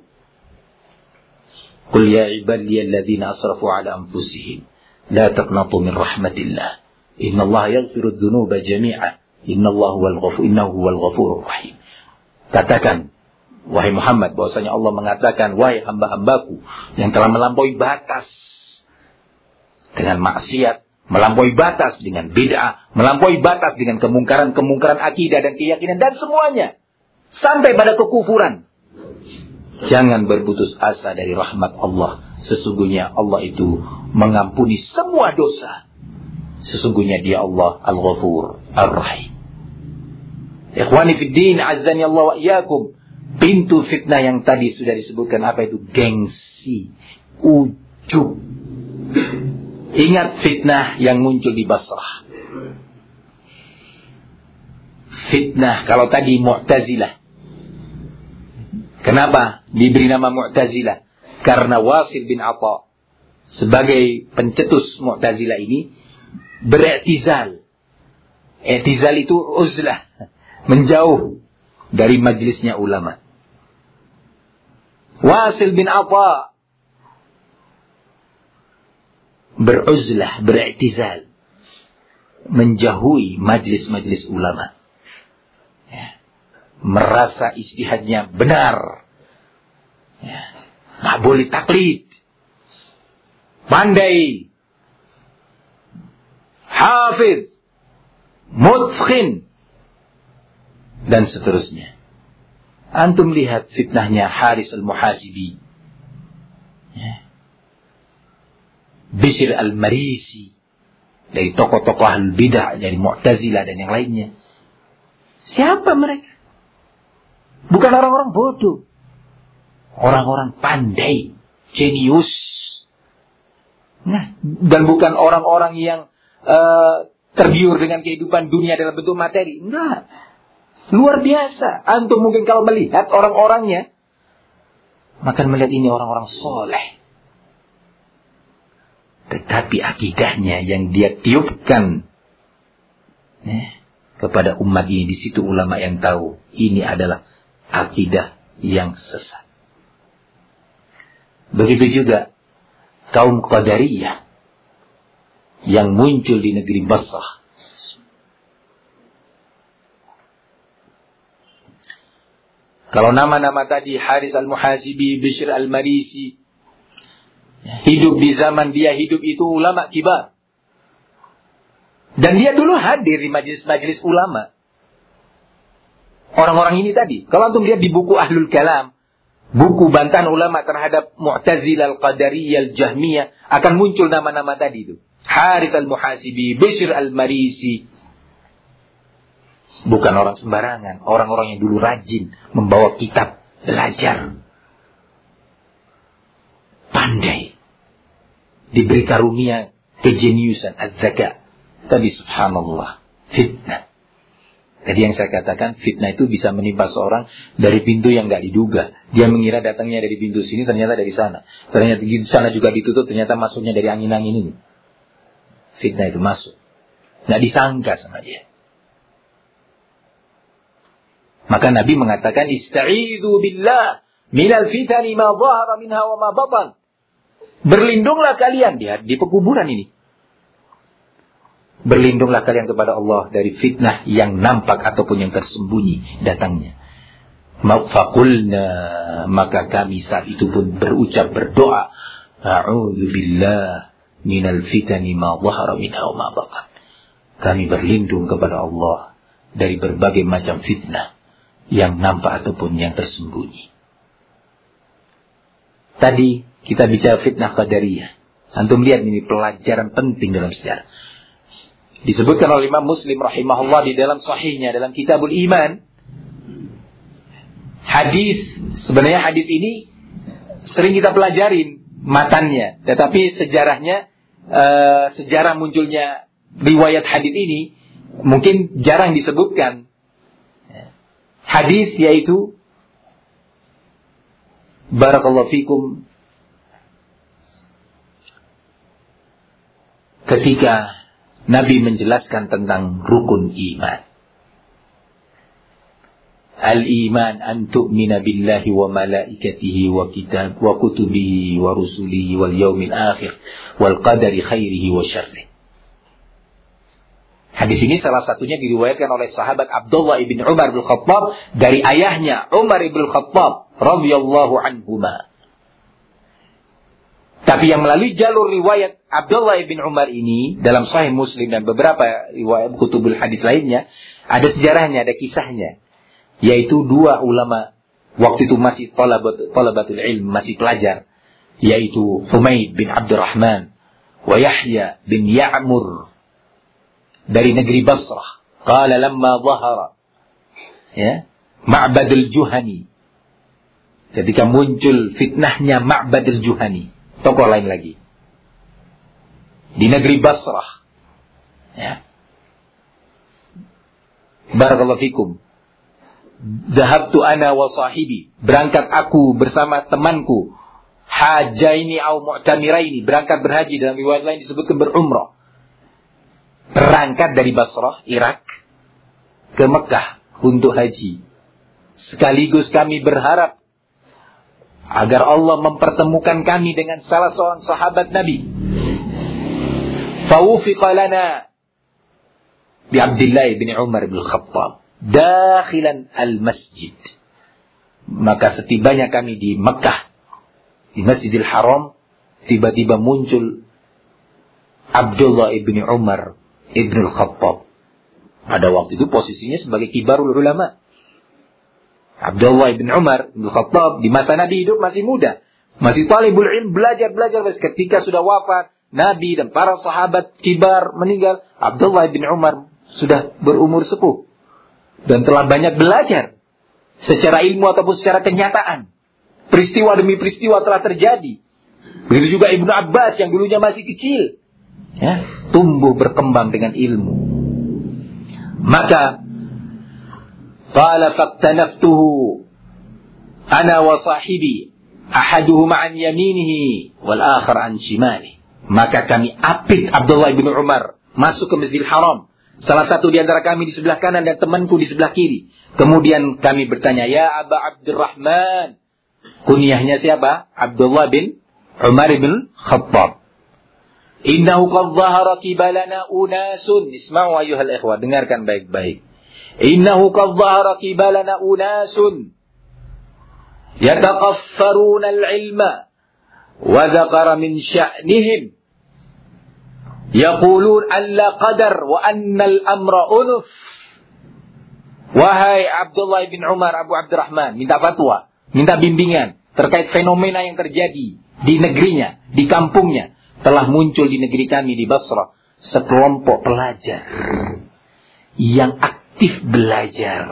Qul ya ibadiyalladzina asrafu ala anfusihim la taqnatu min rahmatillah. Innallaha yaghfiru dzunuba jami'a. Innahu huwal ghafurur rahim. Katakan wahai Muhammad bahwasanya Allah mengatakan, wahai hamba-hambaku yang telah melampaui batas dengan maksiat, melampaui batas dengan bid'ah, melampaui batas dengan kemungkaran akidah dan keyakinan dan semuanya sampai pada kekufuran. Jangan berputus asa dari rahmat Allah. Sesungguhnya Allah itu mengampuni semua dosa. Sesungguhnya Dia Allah Al-Ghafur Ar-Rahim. Ikhwani fid din, azzani Allah wa iyyakum. Pintu fitnah yang tadi sudah disebutkan apa itu? Gengsi, ujub. Ingat fitnah yang muncul di Basrah. Fitnah kalau tadi Mu'tazilah. Kenapa diberi nama Mu'tazilah? Karena Wasil bin Atha sebagai pencetus Mu'tazilah ini berektizal. Ektizal itu uzlah, menjauh dari majlisnya ulama. Wasil bin Atha beruzlah, berektizal, menjauhi majlis-majlis ulama. Ya. Merasa ijtihadnya benar. Ya. Nggak boleh taklid. Pandai. Hafidh. Mutqin. Dan seterusnya. Antum lihat fitnahnya Haris al-Muhasibi. Ya. Bishr al-Marisi. Dari tokoh-tokoh al-Bid'ah, dari Mu'tazilah dan yang lainnya. Siapa mereka? Bukan orang-orang bodoh. Orang-orang pandai. Jenius. Nah, dan bukan orang-orang yang tergiur dengan kehidupan dunia dalam bentuk materi. Enggak. Luar biasa. Antum mungkin kalau melihat orang-orangnya, maka melihat ini orang-orang soleh. Tetapi akidahnya yang dia tiupkan kepada umat ini, di situ ulama yang tahu ini adalah akidah yang sesat. Begitu juga kaum Qadariyah yang muncul di negeri Basrah. Kalau nama-nama tadi Haris al-Muhasibi, Bishr al-Marisi, hidup di zaman dia hidup itu ulama kibar. Dan dia dulu hadir di majelis-majelis ulama. Orang-orang ini tadi, kalau antum lihat di buku Ahlul Kalam, buku bantahan ulama terhadap Mu'tazilah, Al-Qadariyah, Al-Jahmiyah, akan muncul nama-nama tadi itu. Harith Al-Muhasibi, Bishr Al-Marisi. Bukan orang sembarangan, orang-orang yang dulu rajin membawa kitab, belajar, pandai, diberi karunia kejeniusan, az-zaka. Tapi subhanallah, fitnah. Jadi yang saya katakan, fitnah itu bisa menimpa seorang dari pintu yang gak diduga. Dia mengira datangnya dari pintu sini, ternyata dari sana. Ternyata di sana juga ditutup, ternyata masuknya dari angin-angin ini. Fitnah itu masuk. Gak disangka sama dia. Maka Nabi mengatakan, Ista'idhu billah minal fitani ma dhahara minha wa ma batan. Berlindunglah kalian di pekuburan ini. Berlindunglah kalian kepada Allah dari fitnah yang nampak ataupun yang tersembunyi datangnya. Faqulna, maka kami saat itu pun berucap, berdoa, A'udzu billah minal fitani ma dhahara minha wa ma batan. Kami berlindung kepada Allah dari berbagai macam fitnah yang nampak ataupun yang tersembunyi. Tadi kita bicara fitnah qadariyah. Antum lihat ini pelajaran penting dalam sejarah. Disebutkan oleh Imam Muslim rahimahullah di dalam sahihnya, dalam Kitabul Iman. Sebenarnya hadis ini sering kita pelajarin matannya. Tetapi sejarahnya, sejarah munculnya riwayat hadis ini mungkin jarang disebutkan. Hadis yaitu, barakallahu fikum, ketika Nabi menjelaskan tentang rukun iman. Al-iman an tu'mina billahi wa malaikatihi wa kitab wa kutubihi wa rusulihi wal yaumil akhir wal qadari khairihi wa syarrih. Hadis ini salah satunya diriwayatkan oleh sahabat Abdullah ibn Umar bin Khattab dari ayahnya Umar ibn Khattab radhiyallahu anhuma. Tapi yang melalui jalur riwayat Abdullah ibn Umar ini dalam Sahih Muslim dan beberapa riwayat kutubul hadis lainnya, ada sejarahnya, ada kisahnya, yaitu dua ulama waktu itu masih talabatul ilm, masih pelajar, yaitu Humaid bin Abdurrahman wa Yahya bin Ya'mur dari negeri Basrah. Qala lamma dhahara Ma'badul Juhani, ketika muncul fitnahnya Ma'badul Juhani, tokoh lain lagi di negeri Basrah, barakallahu fikum, dhahabtu ana wa sahibi, berangkat aku bersama temanku, hajaini au mu'tamiraini, berangkat berhaji, dalam riwayat lain disebutkan berumrah, berangkat dari Basrah, Irak ke Mekah untuk haji. Sekaligus kami berharap agar Allah mempertemukan kami dengan salah seorang sahabat Nabi. Fawufiqa lana bi Abdullah bin Umar bin Khattab dakhilan al-masjid. Maka setibanya kami di Mekah, di Masjidil Haram, tiba-tiba muncul Abdullah bin Umar bin Khattab. Pada waktu itu posisinya sebagai kibarul ulama. Abdullah bin Umar bin Khattab di masa Nabi hidup masih muda, masih talibul ilm, belajar. Ketika sudah wafat Nabi dan para sahabat kibar meninggal, Abdullah bin Umar sudah berumur sepuh dan telah banyak belajar secara ilmu ataupun secara kenyataan. Peristiwa demi peristiwa telah terjadi. Begitu juga Ibnu Abbas yang dulunya masih kecil, tumbuh berkembang dengan ilmu. Maka qala faqtanaftuhu ana wa sahibi ahaduhuma an yaminihi wal akhar an shimalihi. Maka kami apit Abdullah bin Umar masuk ke Masjidil Haram. Salah satu di antara kami di sebelah kanan dan temanku di sebelah kiri. Kemudian kami bertanya, ya Aba Abdurrahman. Kunyahnya siapa? Abdullah bin Umar bin Khattab. Innahu qad dhahara kibalana unasun. Isma'u ayyuhal ikhwah, dengarkan baik-baik. Innahu qad dhahara kibalana unasun yataqaffaruna al-ilma wa dhakara min sya'nihim yaqulun alla qadar wa anna al-amra unuf. Wahai Abdullah bin Umar, Abu Abdurrahman, minta fatwa, minta bimbingan. terkait fenomena yang terjadi di negerinya, di kampungnya. Telah muncul di negeri kami di Basrah sekelompok pelajar yang aktif belajar.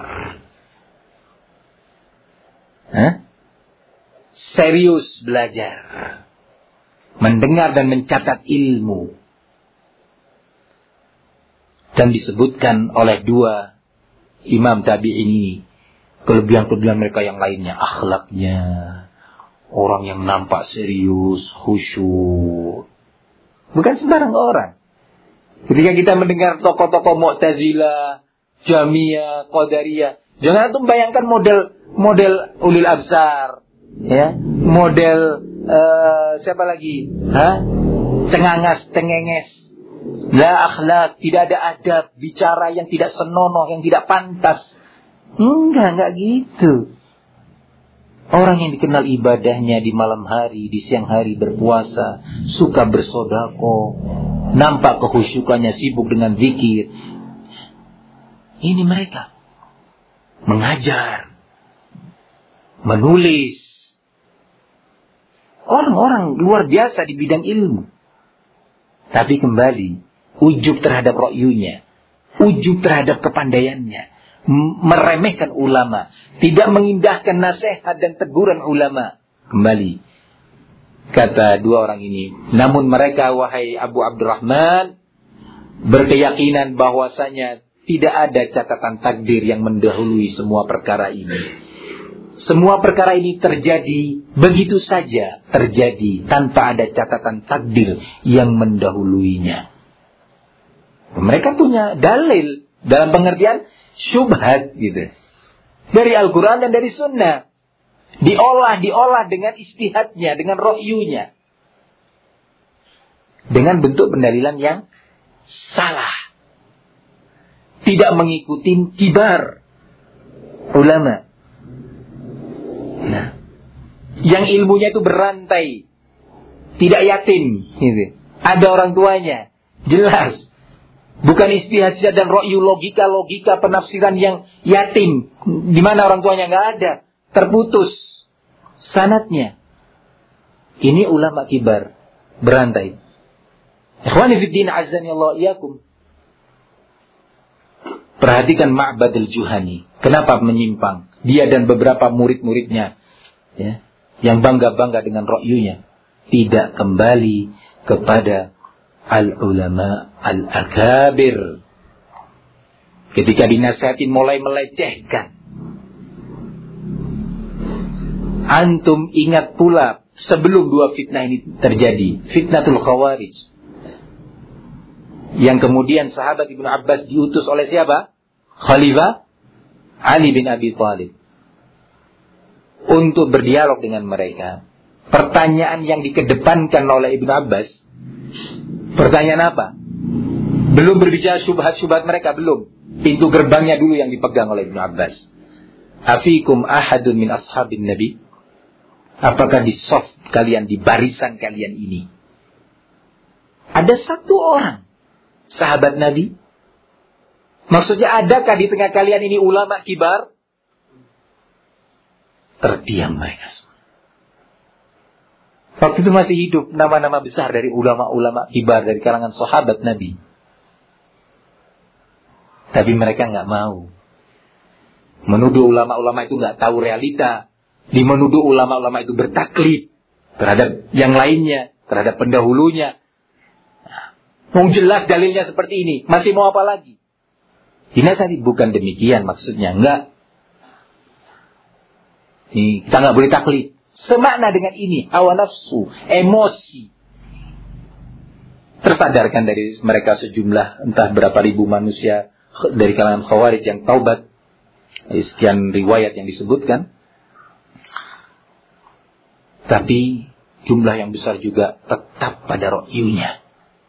Serius belajar, mendengar dan mencatat ilmu. Dan disebutkan oleh dua imam tabi'in ini kelebihan-kelebihan mereka yang lainnya, akhlaknya, orang yang nampak serius, khusyuk. Bukan sembarang orang. Ketika kita mendengar tokoh-tokoh Mu'tazilah, Jamiyah, Qadariyah, jangan antum bayangkan model ulil absar, ya, model siapa lagi? Cengangas, cengenges. La akhlak, tidak ada adab, bicara yang tidak senonoh, yang tidak pantas. Enggak gitu. Orang yang dikenal ibadahnya di malam hari, di siang hari berpuasa, suka bersedekah, nampak kehusyukannya, sibuk dengan zikir. Ini mereka mengajar, menulis. Orang-orang luar biasa di bidang ilmu. Tapi kembali, ujub terhadap ro'yunya, ujub terhadap kepandaiannya, meremehkan ulama, tidak mengindahkan nasihat dan teguran ulama. Kembali, kata dua orang ini, namun mereka, wahai Abu Abdurrahman, berkeyakinan bahwasanya tidak ada catatan takdir yang mendahului semua perkara ini. Semua perkara ini terjadi begitu saja, terjadi tanpa ada catatan takdir yang mendahuluinya. Mereka punya dalil dalam pengertian syubhat gitu, dari Al-Quran dan dari Sunnah, diolah dengan istihadnya, dengan ro'yunya, dengan bentuk pendalilan yang salah, tidak mengikuti kibar ulama. Nah, yang ilmunya itu berantai, tidak yatim, gitu. Ada orang tuanya, jelas. Bukan istihad dan ro'yu, logika penafsiran yang yatim, di mana orang tuanya nggak ada, terputus sanadnya. Ini ulama kibar, berantai. Ikhwani fiddin azani Allah iyakum. Perhatikan Ma'bad al-Juhani. Kenapa menyimpang? Dia dan beberapa murid-muridnya, ya, yang bangga-bangga dengan ro'yunya, tidak kembali kepada al-ulama al-akabir. Ketika dinasihatin mulai melecehkan. Antum ingat pula sebelum dua fitnah ini terjadi, fitnatul Khawarij, yang kemudian sahabat Ibnu Abbas diutus oleh siapa? Khalifah Ali bin Abi Thalib untuk berdialog dengan mereka. Pertanyaan yang dikedepankan oleh Ibnu Abbas, pertanyaan apa? Belum berbicara syubhat-syubhat mereka, belum. Pintu gerbangnya dulu yang dipegang oleh Ibnu Abbas. Afikum ahadun min ashabin Nabi? Apakah di soft kalian, di barisan kalian ini, ada satu orang sahabat Nabi? Maksudnya, adakah di tengah kalian ini ulama kibar? Terdiam mereka semua. Waktu itu masih hidup nama-nama besar dari ulama-ulama kibar dari kalangan sahabat Nabi. Tapi mereka nggak mau. Menuduh ulama-ulama itu nggak tahu realita. Menuduh ulama-ulama itu bertaklid terhadap yang lainnya, terhadap pendahulunya. Mau jelas dalilnya seperti ini, masih mau apa lagi? Dinasihati, bukan demikian maksudnya, enggak. Ini, kita enggak boleh taklid. Semakna dengan ini, hawa nafsu, emosi. Tersadarkan dari mereka sejumlah entah berapa ribu manusia dari kalangan Khawarij yang taubat. Sekian riwayat yang disebutkan. Tapi jumlah yang besar juga tetap pada ro'yunya.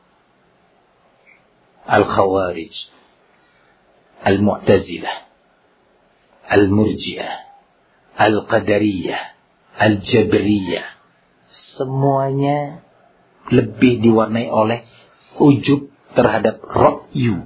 Al-Khawarij, Al-Mu'tazilah, Al-Murji'ah, Al-Qadariyah, Al-Jabriyah, semuanya lebih diwarnai oleh ujub terhadap ro'yu,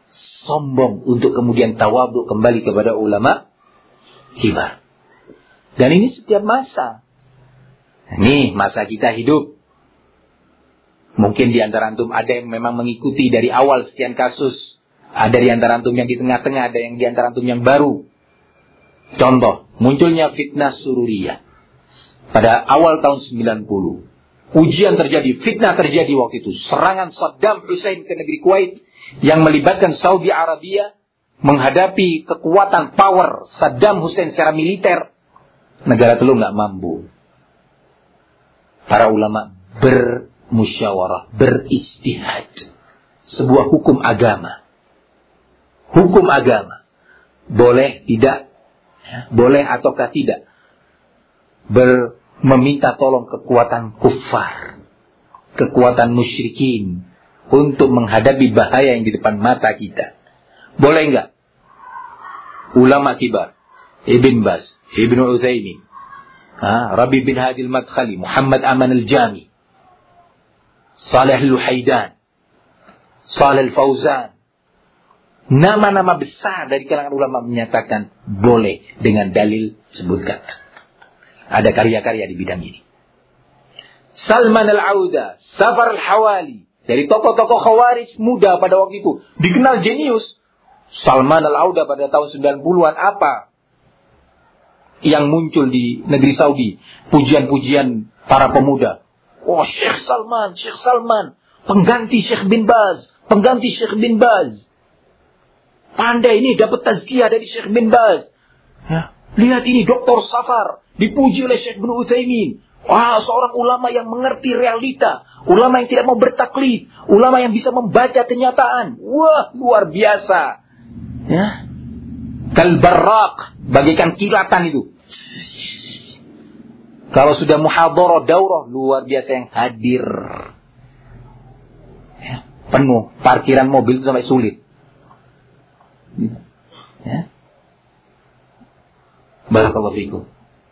sombong untuk kemudian tawadhu kembali kepada ulama kibar. Dan ini setiap masa. Nih masa kita hidup. Mungkin di antara antum ada yang memang mengikuti dari awal sekian kasus. Ada di antara antum yang di tengah-tengah, ada yang di antara antum yang baru. Contoh, munculnya fitnah sururiyah. Pada awal tahun 90. Ujian terjadi, fitnah terjadi waktu itu. Serangan Saddam Hussein ke negeri Kuwait yang melibatkan Saudi Arabia menghadapi kekuatan power Saddam Hussein secara militer. Negara Teluk nggak mampu. Para ulama bermusyawarah, beristihad. Sebuah hukum agama. Hukum agama. Boleh tidak, boleh ataukah tidak. Meminta tolong kekuatan kufar. Kekuatan musyrikin. Untuk menghadapi bahaya yang di depan mata kita. Boleh nggak? Ulama kibar. Ibn Baz, Ibn Utsaimin, Rabi bin Hadi al-Madkhali, Muhammad Aman al-Jami, Saleh al-Luhaidan, Saleh al-Fauzan. Nama-nama besar dari kalangan ulama menyatakan boleh dengan dalil sebutkan. Ada karya-karya di bidang ini. Salman al-Auda, Safar al-Hawali, dari tokoh-tokoh Khawarij muda pada waktu itu, dikenal jenius. Salman al-Auda pada tahun 90-an apa yang muncul di negeri Saudi? Pujian-pujian para pemuda. Oh, Syekh Salman, pengganti Syekh bin Baz, Pandai ini dapat tazkiyah dari Syekh bin Baz. Ya. Lihat ini Dr. Safar, dipuji oleh Syekh bin Utsaimin. Wah, seorang ulama yang mengerti realita, ulama yang tidak mau bertaklid, ulama yang bisa membaca kenyataan. Wah, luar biasa. Ya. Kalbarraq, bagaikan kilatan itu. Kalau sudah muhadharah daurah, luar biasa yang hadir. Ya, penuh, parkiran mobil itu sampai sulit. Ya. Barakallahu fikum.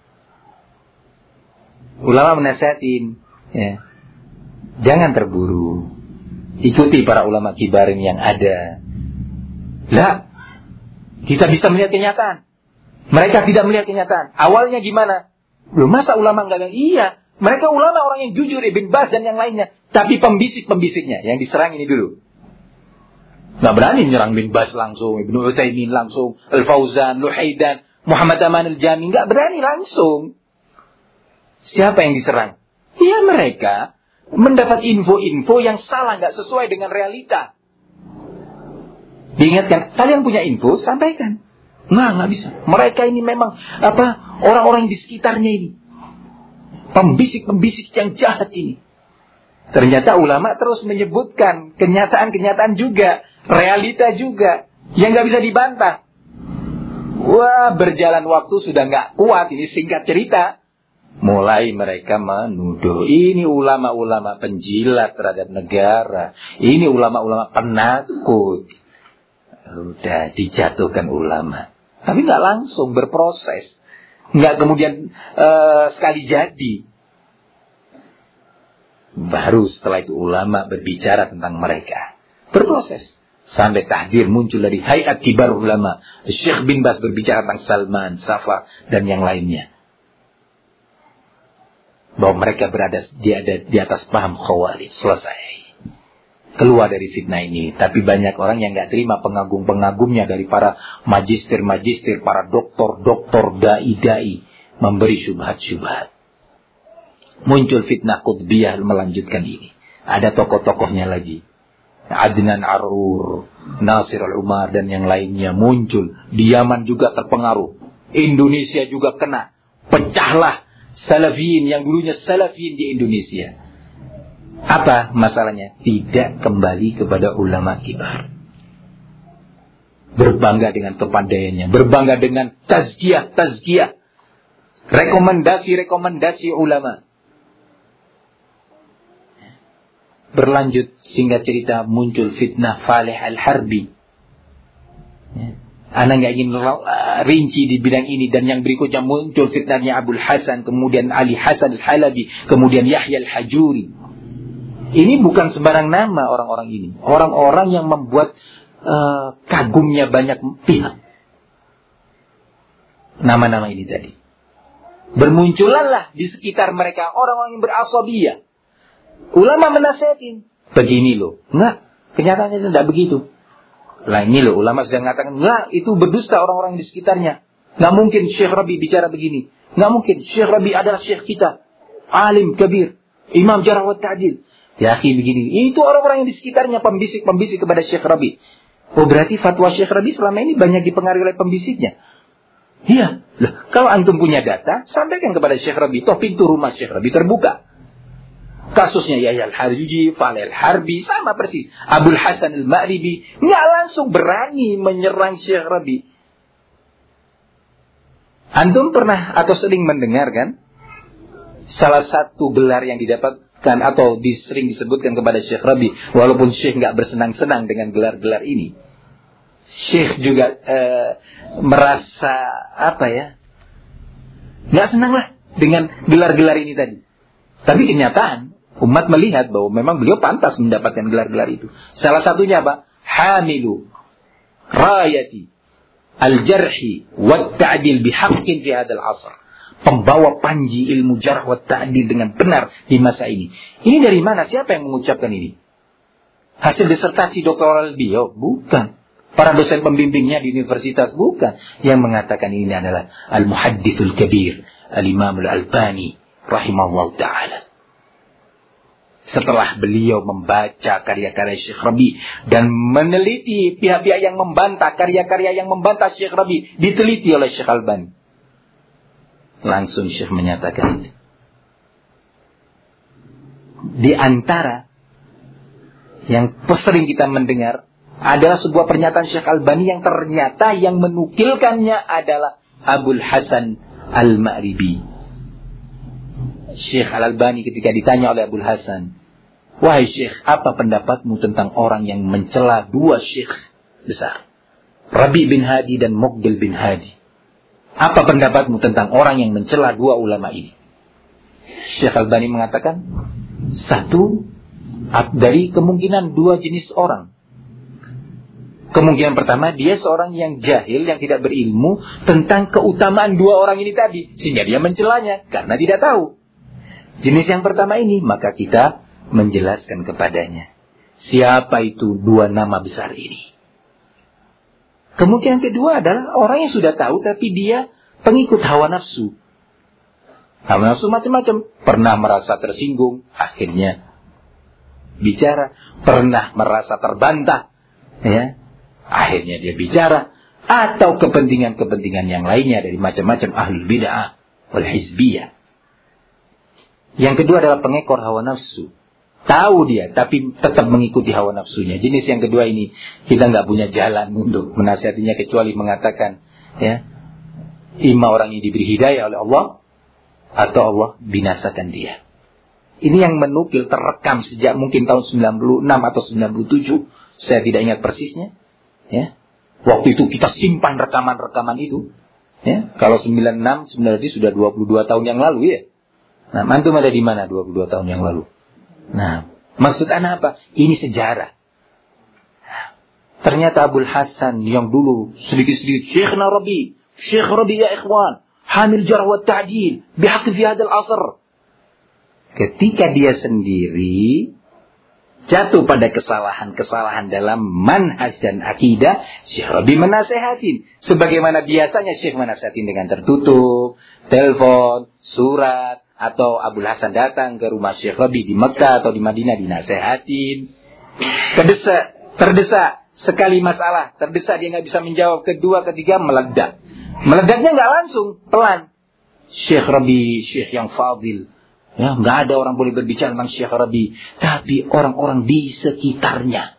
Ulama menasihatin, ya, jangan terburu. Ikuti para ulama kibarin yang ada. Lah, kita bisa melihat kenyataan. Mereka tidak melihat kenyataan. Awalnya gimana? Loh, masa ulama enggak? Iya, mereka ulama orang yang jujur, Ibn Baz dan yang lainnya. Tapi pembisik-pembisiknya yang diserang ini dulu. Nggak berani menyerang Ibn Baz langsung, Ibn Utsaimin langsung, Al-Fauzan, Luhaidan, Muhammad Aman al-Jami. Nggak berani langsung. Siapa yang diserang? Ya mereka mendapat info-info yang salah, nggak sesuai dengan realita. Diingatkan, kalian punya info, sampaikan. Nggak bisa. Mereka ini memang orang-orang di sekitarnya ini, pembisik-pembisik yang jahat ini. Ternyata ulama terus menyebutkan kenyataan-kenyataan juga, realita juga, yang nggak bisa dibantah. Wah, berjalan waktu sudah nggak kuat, ini singkat cerita. Mulai mereka menuduh, ini ulama-ulama penjilat terhadap negara, ini ulama-ulama penakut. Udah dijatuhkan ulama. Tapi nggak langsung berproses, nggak kemudian sekali jadi. Baru setelah itu ulama berbicara tentang mereka, berproses sampai tahdir muncul dari Hayat Kibar Ulama. Syekh bin Baz berbicara tentang Salman, Safar dan yang lainnya, bahwa mereka berada di atas paham Khawarij. Selesai, keluar dari fitnah ini. Tapi banyak orang yang nggak terima, pengagum-pengagumnya dari para magister-magister, para doktor-doktor, dai-dai, memberi syubhat-syubhat. Muncul fitnah Qutbiyah melanjutkan ini. Ada tokoh-tokohnya lagi, Adnan Arur, Nasir al-Umar dan yang lainnya muncul. Di Yaman juga terpengaruh, Indonesia juga kena. Pecahlah Salafiyin yang dulunya Salafiyin di Indonesia. Apa masalahnya? Tidak kembali kepada ulama kibar. Berbangga dengan kepandaiannya, berbangga dengan tazkiyah, rekomendasi ulama. Berlanjut, singkat cerita, muncul fitnah Falih al-Harbi. Ana nggak ingin rinci di bidang ini. Dan yang berikutnya muncul fitnahnya Abul Hasan, kemudian Ali Hasan al-Halabi, kemudian Yahya al-Hajuri. Ini bukan sembarang nama orang-orang ini. Orang-orang yang membuat kagumnya banyak pihak. Nama-nama ini tadi. Bermunculanlah di sekitar mereka orang-orang yang berasabiyah. Ulama menasihatin, begini loh. Enggak, kenyataannya tidak begitu. Lah ini loh, ulama sedang mengatakan, enggak, itu berdusta orang-orang di sekitarnya. Enggak mungkin Syekh Rabi bicara begini. Enggak mungkin, Syekh Rabi adalah Syekh kita. Alim kabir, Imam Jarh wa Ta'dil. Ya akhi begini, itu orang-orang yang di sekitarnya pembisik-pembisik kepada Syekh Rabi. Oh berarti fatwa Syekh Rabi selama ini banyak dipengaruhi oleh pembisiknya. Iya, loh, kalau antum punya data, sampaikan kepada Syekh Rabi. Toh pintu rumah Syekh Rabi terbuka. Kasusnya Yahya Al-Harji, Faleh Al-Harbi, sama persis. Abul Hasan Al-Ma'ribi, nggak langsung berani menyerang Syekh Rabi. Antum pernah atau sering mendengar kan? Salah satu gelar yang didapatkan atau sering disebutkan kepada Syekh Rabi, walaupun Syekh nggak bersenang-senang dengan gelar-gelar ini. Syekh juga merasa nggak senang lah dengan gelar-gelar ini tadi. Tapi kenyataan umat melihat bahwa memang beliau pantas mendapatkan gelar-gelar itu. Salah satunya apa? Hamilu rayati al-jarhi wa ta'dil bihaqqin fi hadzal 'asr. Pembawa panji ilmu jarh wa ta'dil dengan benar di masa ini. Ini dari mana? Siapa yang mengucapkan ini? Hasil disertasi doktoral beliau? Bukan. Para dosen pembimbingnya di universitas? Bukan. Yang mengatakan ini adalah Al-Muhaddithul Kabir, Al-Imam Al-Albani rahimahullah ta'ala. Setelah beliau membaca karya-karya Syekh Rabi dan meneliti pihak-pihak yang membantah, karya-karya yang membantah Syekh Rabi diteliti oleh Syekh Albani. Langsung Syekh menyatakan, di antara yang sering kita mendengar adalah sebuah pernyataan Syekh Albani yang ternyata yang menukilkannya adalah Abul Hasan Al-Ma'ribi. Syekh Al-Albani ketika ditanya oleh Abul Hasan, wahai Syekh, apa pendapatmu tentang orang yang mencela dua Syekh besar, Rabi bin Hadi dan Muqbil bin Hadi? Apa pendapatmu tentang orang yang mencela dua ulama ini? Syekh Al-Albani mengatakan, satu dari kemungkinan dua jenis orang. Kemungkinan pertama, dia seorang yang jahil, yang tidak berilmu tentang keutamaan dua orang ini tadi, sehingga dia mencelanya karena tidak tahu. Jenis yang pertama ini, maka kita menjelaskan kepadanya siapa itu dua nama besar ini. Kemungkinan kedua adalah orang yang sudah tahu tapi dia pengikut hawa nafsu. Hawa nafsu macam-macam. Pernah merasa tersinggung, akhirnya bicara. Pernah merasa terbantah, ya, akhirnya dia bicara. Atau kepentingan-kepentingan yang lainnya dari macam-macam ahlul bid'ah wal hizbiyah. Yang kedua adalah pengekor hawa nafsu. Tahu dia, tapi tetap mengikuti hawa nafsunya. Jenis yang kedua ini, kita nggak punya jalan untuk menasihatinya kecuali mengatakan, ya, imma orang ini diberi hidayah oleh Allah, atau Allah binasakan dia. Ini yang menukil terekam sejak mungkin tahun 96 atau 97, saya tidak ingat persisnya. Ya, waktu itu kita simpan rekaman-rekaman itu. Ya, kalau 96 sebenarnya sudah 22 tahun yang lalu ya. Nah, antum ada di mana 22 tahun yang lalu? Nah, maksud ana apa? Ini sejarah. Ternyata Abul Hasan yang dulu sedikit-sedikit Syekh Rabi ya ikhwan, hamil jarh wa ta'dil bihaqq fi hadzal 'asr. Ketika dia sendiri jatuh pada kesalahan-kesalahan dalam manhaj dan akidah, Syekh Rabi menasehatin. Sebagaimana biasanya Syekh menasehatin dengan tertutup, telepon, surat, atau Abul Hasan datang ke rumah Syekh Rabi di Mekah atau di Madinah dinasehatin. Terdesak sekali masalah, terdesak dia nggak bisa menjawab, kedua, ketiga meledak. Meledaknya nggak langsung, pelan. Syekh Rabi, Syekh yang fadil, ya, nggak ada orang boleh berbicara tentang Syekh Rabi, tapi orang-orang di sekitarnya.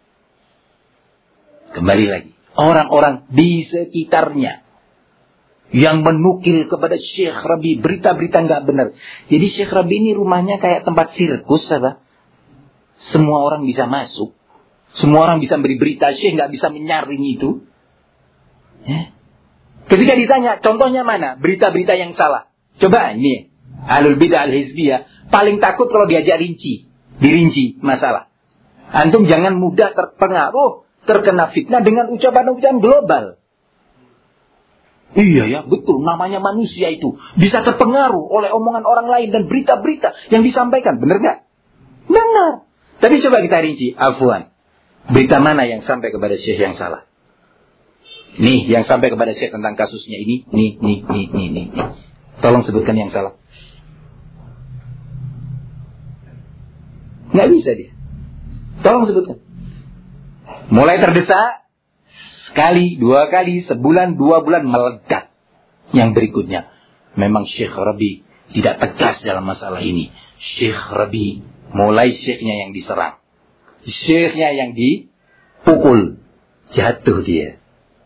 Kembali lagi, orang-orang di sekitarnya yang menukil kepada Syekh Rabi berita-berita nggak benar. Jadi Syekh Rabi ini rumahnya kayak tempat sirkus, apa? Semua orang bisa masuk, semua orang bisa beri berita, Syekh nggak bisa menyaring itu. Ya. Ketika ditanya, contohnya mana? Berita-berita yang salah. Coba ini, ahlul bidah al-hizbiyah paling takut kalau diajak dirinci masalah. Antum jangan mudah terpengaruh, terkena fitnah dengan ucapan-ucapan global. Iya ya, betul. Namanya manusia itu bisa terpengaruh oleh omongan orang lain dan berita-berita yang disampaikan. Benar nggak? Benar. Tapi coba kita rinci. Afwan. Berita mana yang sampai kepada syekh yang salah? Nih, yang sampai kepada syekh tentang kasusnya ini. Nih. Tolong sebutkan yang salah. Nggak bisa dia. Tolong sebutkan. Mulai terdesak. Sekali, 2 kali, sebulan, 2 bulan meledak. Yang berikutnya. Memang Syekh Rabi tidak tegas dalam masalah ini. Syekh Rabi. Mulai syekhnya yang diserang. Syekhnya yang dipukul. Jatuh dia.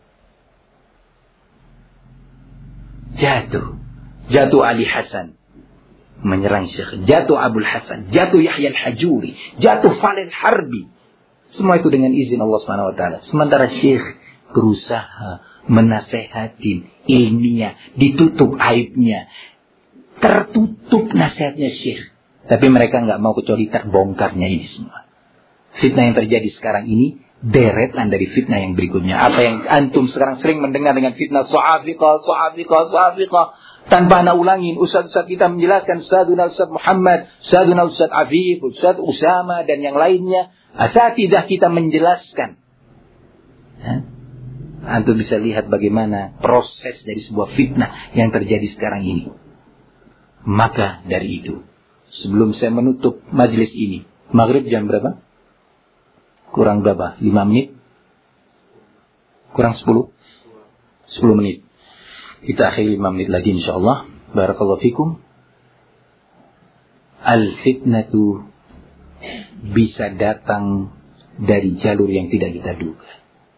Jatuh Ali Hasan. Menyerang Syekh. Jatuh Abul Hasan. Jatuh Yahya Al-Hajuri. Jatuh Falil Harbi. Semua itu dengan izin Allah SWT. Sementara Syekh berusaha menasehatin ilmiah. Ditutup aibnya. Tertutup nasihatnya Syekh. Tapi mereka nggak mau kecuali terbongkarnya ini semua. Fitnah yang terjadi sekarang ini deretan dari fitnah yang berikutnya. Apa yang antum sekarang sering mendengar dengan fitnah so'afiqah. Tanpa anda ulangin, ustaz-ustaz kita menjelaskan, Ustazuna Ustaz Muhammad, Ustazuna Ustaz Afif, Ustaz Usama, dan yang lainnya. Asatidah kita menjelaskan. Antum bisa lihat bagaimana proses dari sebuah fitnah yang terjadi sekarang ini. Maka dari itu, sebelum saya menutup majelis ini, maghrib jam berapa? Kurang berapa? 5 menit? Kurang 10? 10 menit. Kita akhiri 5 menit lagi insyaAllah. Barakallahu fikum. Al-fitnatu bisa datang dari jalur yang tidak kita duga.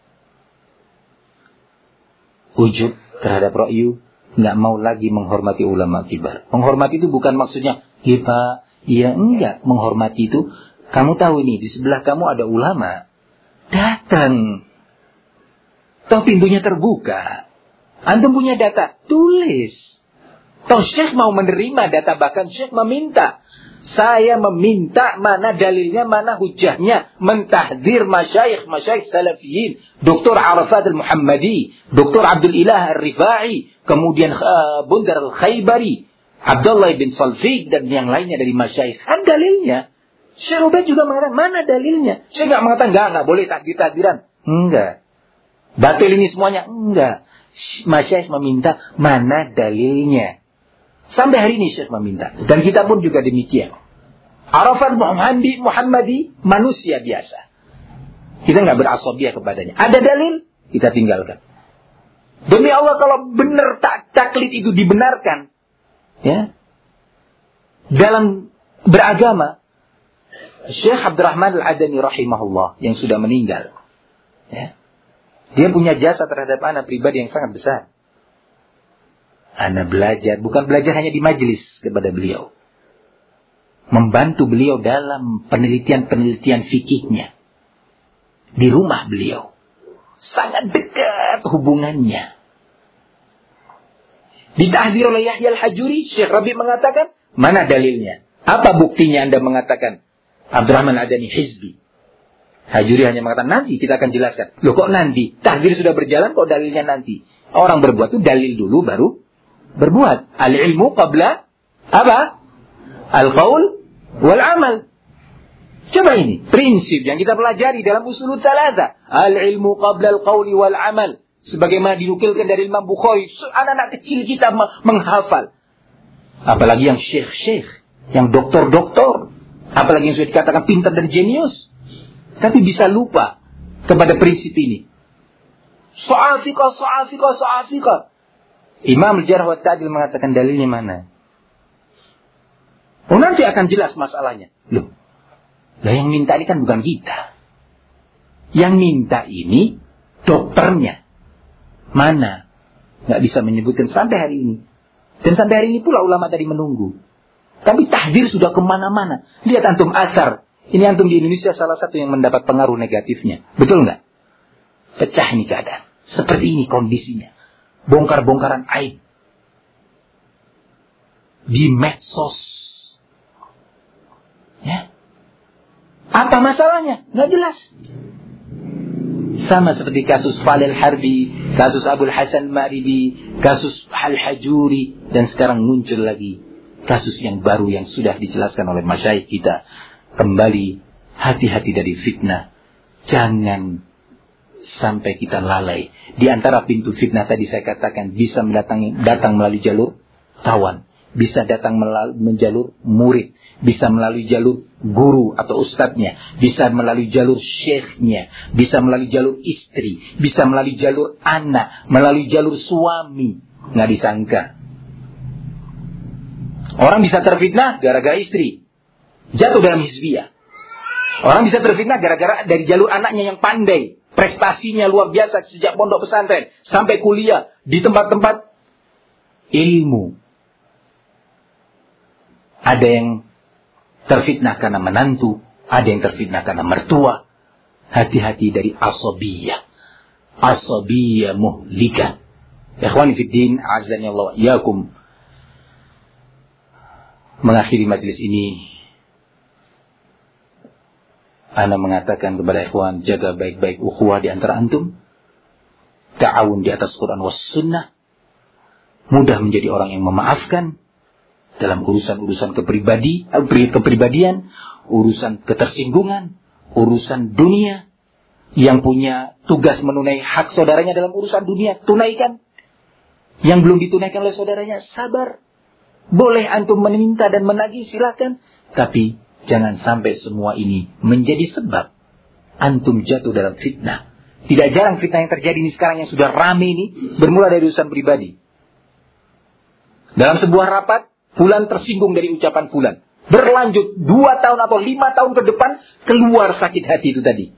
Ujub terhadap ra'yu, nggak mau lagi menghormati ulama kibar. Menghormati itu bukan maksudnya kita, ya enggak. Menghormati itu, kamu tahu ini, di sebelah kamu ada ulama. Datang. Toh pintunya terbuka. Antum punya data, tulis. Toh Syekh mau menerima data, bahkan Syekh meminta. Saya meminta mana dalilnya, mana hujahnya. Mentahdir masyayikh salafiyin. Dr. Arafat al-Muhammadi. Dr. Abdul Ilah al-Rifai. Kemudian Bundar al-Khaybari. Abdullah bin Salfiq dan yang lainnya dari masyayikh. Ada dalilnya. Syekh Ubaid juga mengatakan, mana dalilnya? Syekh nggak mengatakan, nggak boleh takdir-takdiran. Enggak. Batil ini semuanya. Enggak. Masyayikh meminta, mana dalilnya? Sampai hari ini Syekh meminta. Dan kita pun juga demikian. Arafat Muhammadi manusia biasa. Kita nggak berasabiah kepadanya. Ada dalil, kita tinggalkan. Demi Allah, kalau benar taklid itu dibenarkan, ya, dalam beragama, Syekh Abdurrahman Al-Adani rahimahullah yang sudah meninggal, ya, dia punya jasa terhadap anak pribadi yang sangat besar. Anak belajar, bukan belajar hanya di majelis kepada beliau. Membantu beliau dalam penelitian-penelitian fikihnya. Di rumah beliau. Sangat dekat hubungannya. Ditahdir oleh Yahya Al-Hajuri, Syekh Rabi mengatakan, mana dalilnya? Apa buktinya Anda mengatakan Abdurrahman Adani hizbi? Hajuri hanya mengatakan, nanti kita akan jelaskan. Loh kok nanti? Tahdir sudah berjalan, kok dalilnya nanti? Orang berbuat itu dalil dulu baru berbuat. Al-ilmu qabla apa? Al-qaul wal-amal. Coba ini prinsip yang kita pelajari dalam usul thalatha. Al-ilmu qabla al-qauli wal-amal. Sebagaimana dinukilkan dari Imam Bukhari. Anak-anak kecil kita menghafal. Apalagi yang syekh-syekh, yang doktor-doktor, apalagi yang sudah dikatakan pintar dan jenius, tapi bisa lupa kepada prinsip ini. So'afiqah. Imam Al-Jarh wa Ta'dil mengatakan dalilnya mana? Oh, nanti akan jelas masalahnya. Loh, lah yang minta ini kan bukan kita. Yang minta ini dokternya. Mana? Nggak bisa menyebutkan sampai hari ini. Dan sampai hari ini pula ulama tadi menunggu. Tapi tahdir sudah kemana-mana. Lihat antum asar. Ini antum di Indonesia salah satu yang mendapat pengaruh negatifnya. Betul nggak? Pecah ini keadaan. Seperti ini kondisinya. Bongkar-bongkaran aib. Di medsos. Ya. Apa masalahnya? Nggak jelas. Sama seperti kasus Falil Harbi, kasus Abul Hasan Ma'ribi, kasus Al-Hajuri, dan sekarang muncul lagi kasus yang baru yang sudah dijelaskan oleh masyayikh kita. Kembali, hati-hati dari fitnah. Jangan sampai kita lalai. Di antara pintu fitnah tadi saya katakan bisa datang melalui jalur kawan, bisa datang melalui jalur murid, bisa melalui jalur guru atau ustadznya, bisa melalui jalur syekhnya, bisa melalui jalur istri, bisa melalui jalur anak, melalui jalur suami. Nggak disangka. Orang bisa terfitnah gara-gara istri, jatuh dalam hizbiyah. Orang bisa terfitnah gara-gara dari jalur anaknya yang pandai, prestasinya luar biasa sejak pondok pesantren sampai kuliah di tempat-tempat ilmu. Ada yang terfitnah karena menantu, ada yang terfitnah karena mertua. Hati-hati dari asabiyah. Asabiyah muhlika. Ikhwani fiddin, azani Allah yakum. Mengakhiri majlis ini, ana mengatakan kepada ikhwan, jaga baik-baik ukhuwah di antara antum. Ta'awun di atas Quran was sunnah. Mudah menjadi orang yang memaafkan dalam urusan-urusan kepribadian, urusan ketersinggungan, urusan dunia. Yang punya tugas menunaikan hak saudaranya dalam urusan dunia, tunaikan. Yang belum ditunaikan oleh saudaranya, sabar. Boleh antum meminta dan menagih, silakan. Tapi jangan sampai semua ini menjadi sebab antum jatuh dalam fitnah. Tidak jarang fitnah yang terjadi ini sekarang yang sudah rame ini bermula dari urusan pribadi. Dalam sebuah rapat, fulan tersinggung dari ucapan fulan. Berlanjut 2 tahun atau 5 tahun ke depan, keluar sakit hati itu tadi.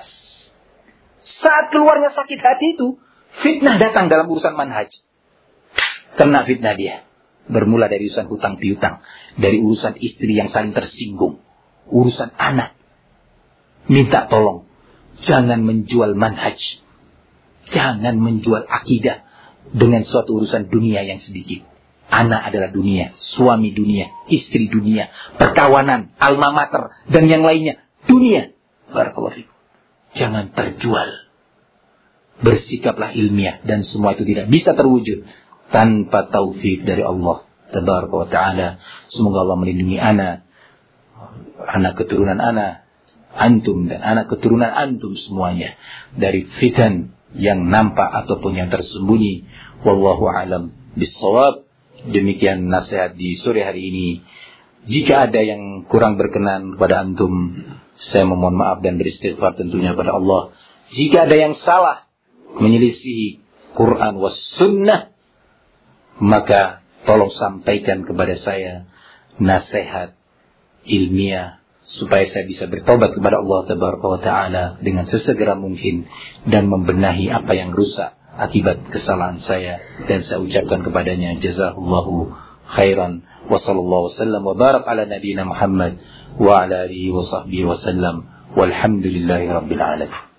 Saat keluarnya sakit hati itu, fitnah datang dalam urusan manhaj. Kena fitnah dia. Bermula dari urusan hutang piutang, dari urusan istri yang saling tersinggung, urusan anak. Minta tolong, jangan menjual manhaj, jangan menjual akidah dengan suatu urusan dunia yang sedikit. Anak adalah dunia, suami dunia, istri dunia, perkawanan, alma mater, dan yang lainnya. Dunia. Barakallahu fikum. Jangan terjual. Bersikaplah ilmiah. Dan semua itu tidak bisa terwujud tanpa taufik dari Allah Tabaraka wa ta'ala. Semoga Allah melindungi anak keturunan anak, antum dan anak keturunan antum semuanya dari fitan yang nampak ataupun yang tersembunyi. Wallahu a'lam bissawab. Demikian nasihat di sore hari ini. Jika ada yang kurang berkenan kepada antum, saya memohon maaf dan beristighfar tentunya kepada Allah. Jika ada yang salah menyelisihi Quran was sunnah, maka tolong sampaikan kepada saya nasihat ilmiah supaya saya bisa bertobat kepada Allah Tabaraka wa ta'ala dengan sesegera mungkin dan membenahi apa yang rusak akibat kesalahan saya, dan saya ucapkan kepadanya jazakallahu khairan wa sallallahu wasallam wa barak ala nabiyina Muhammad wa ala alihi wa sahbihi wasallam walhamdulillahi rabbil alamin.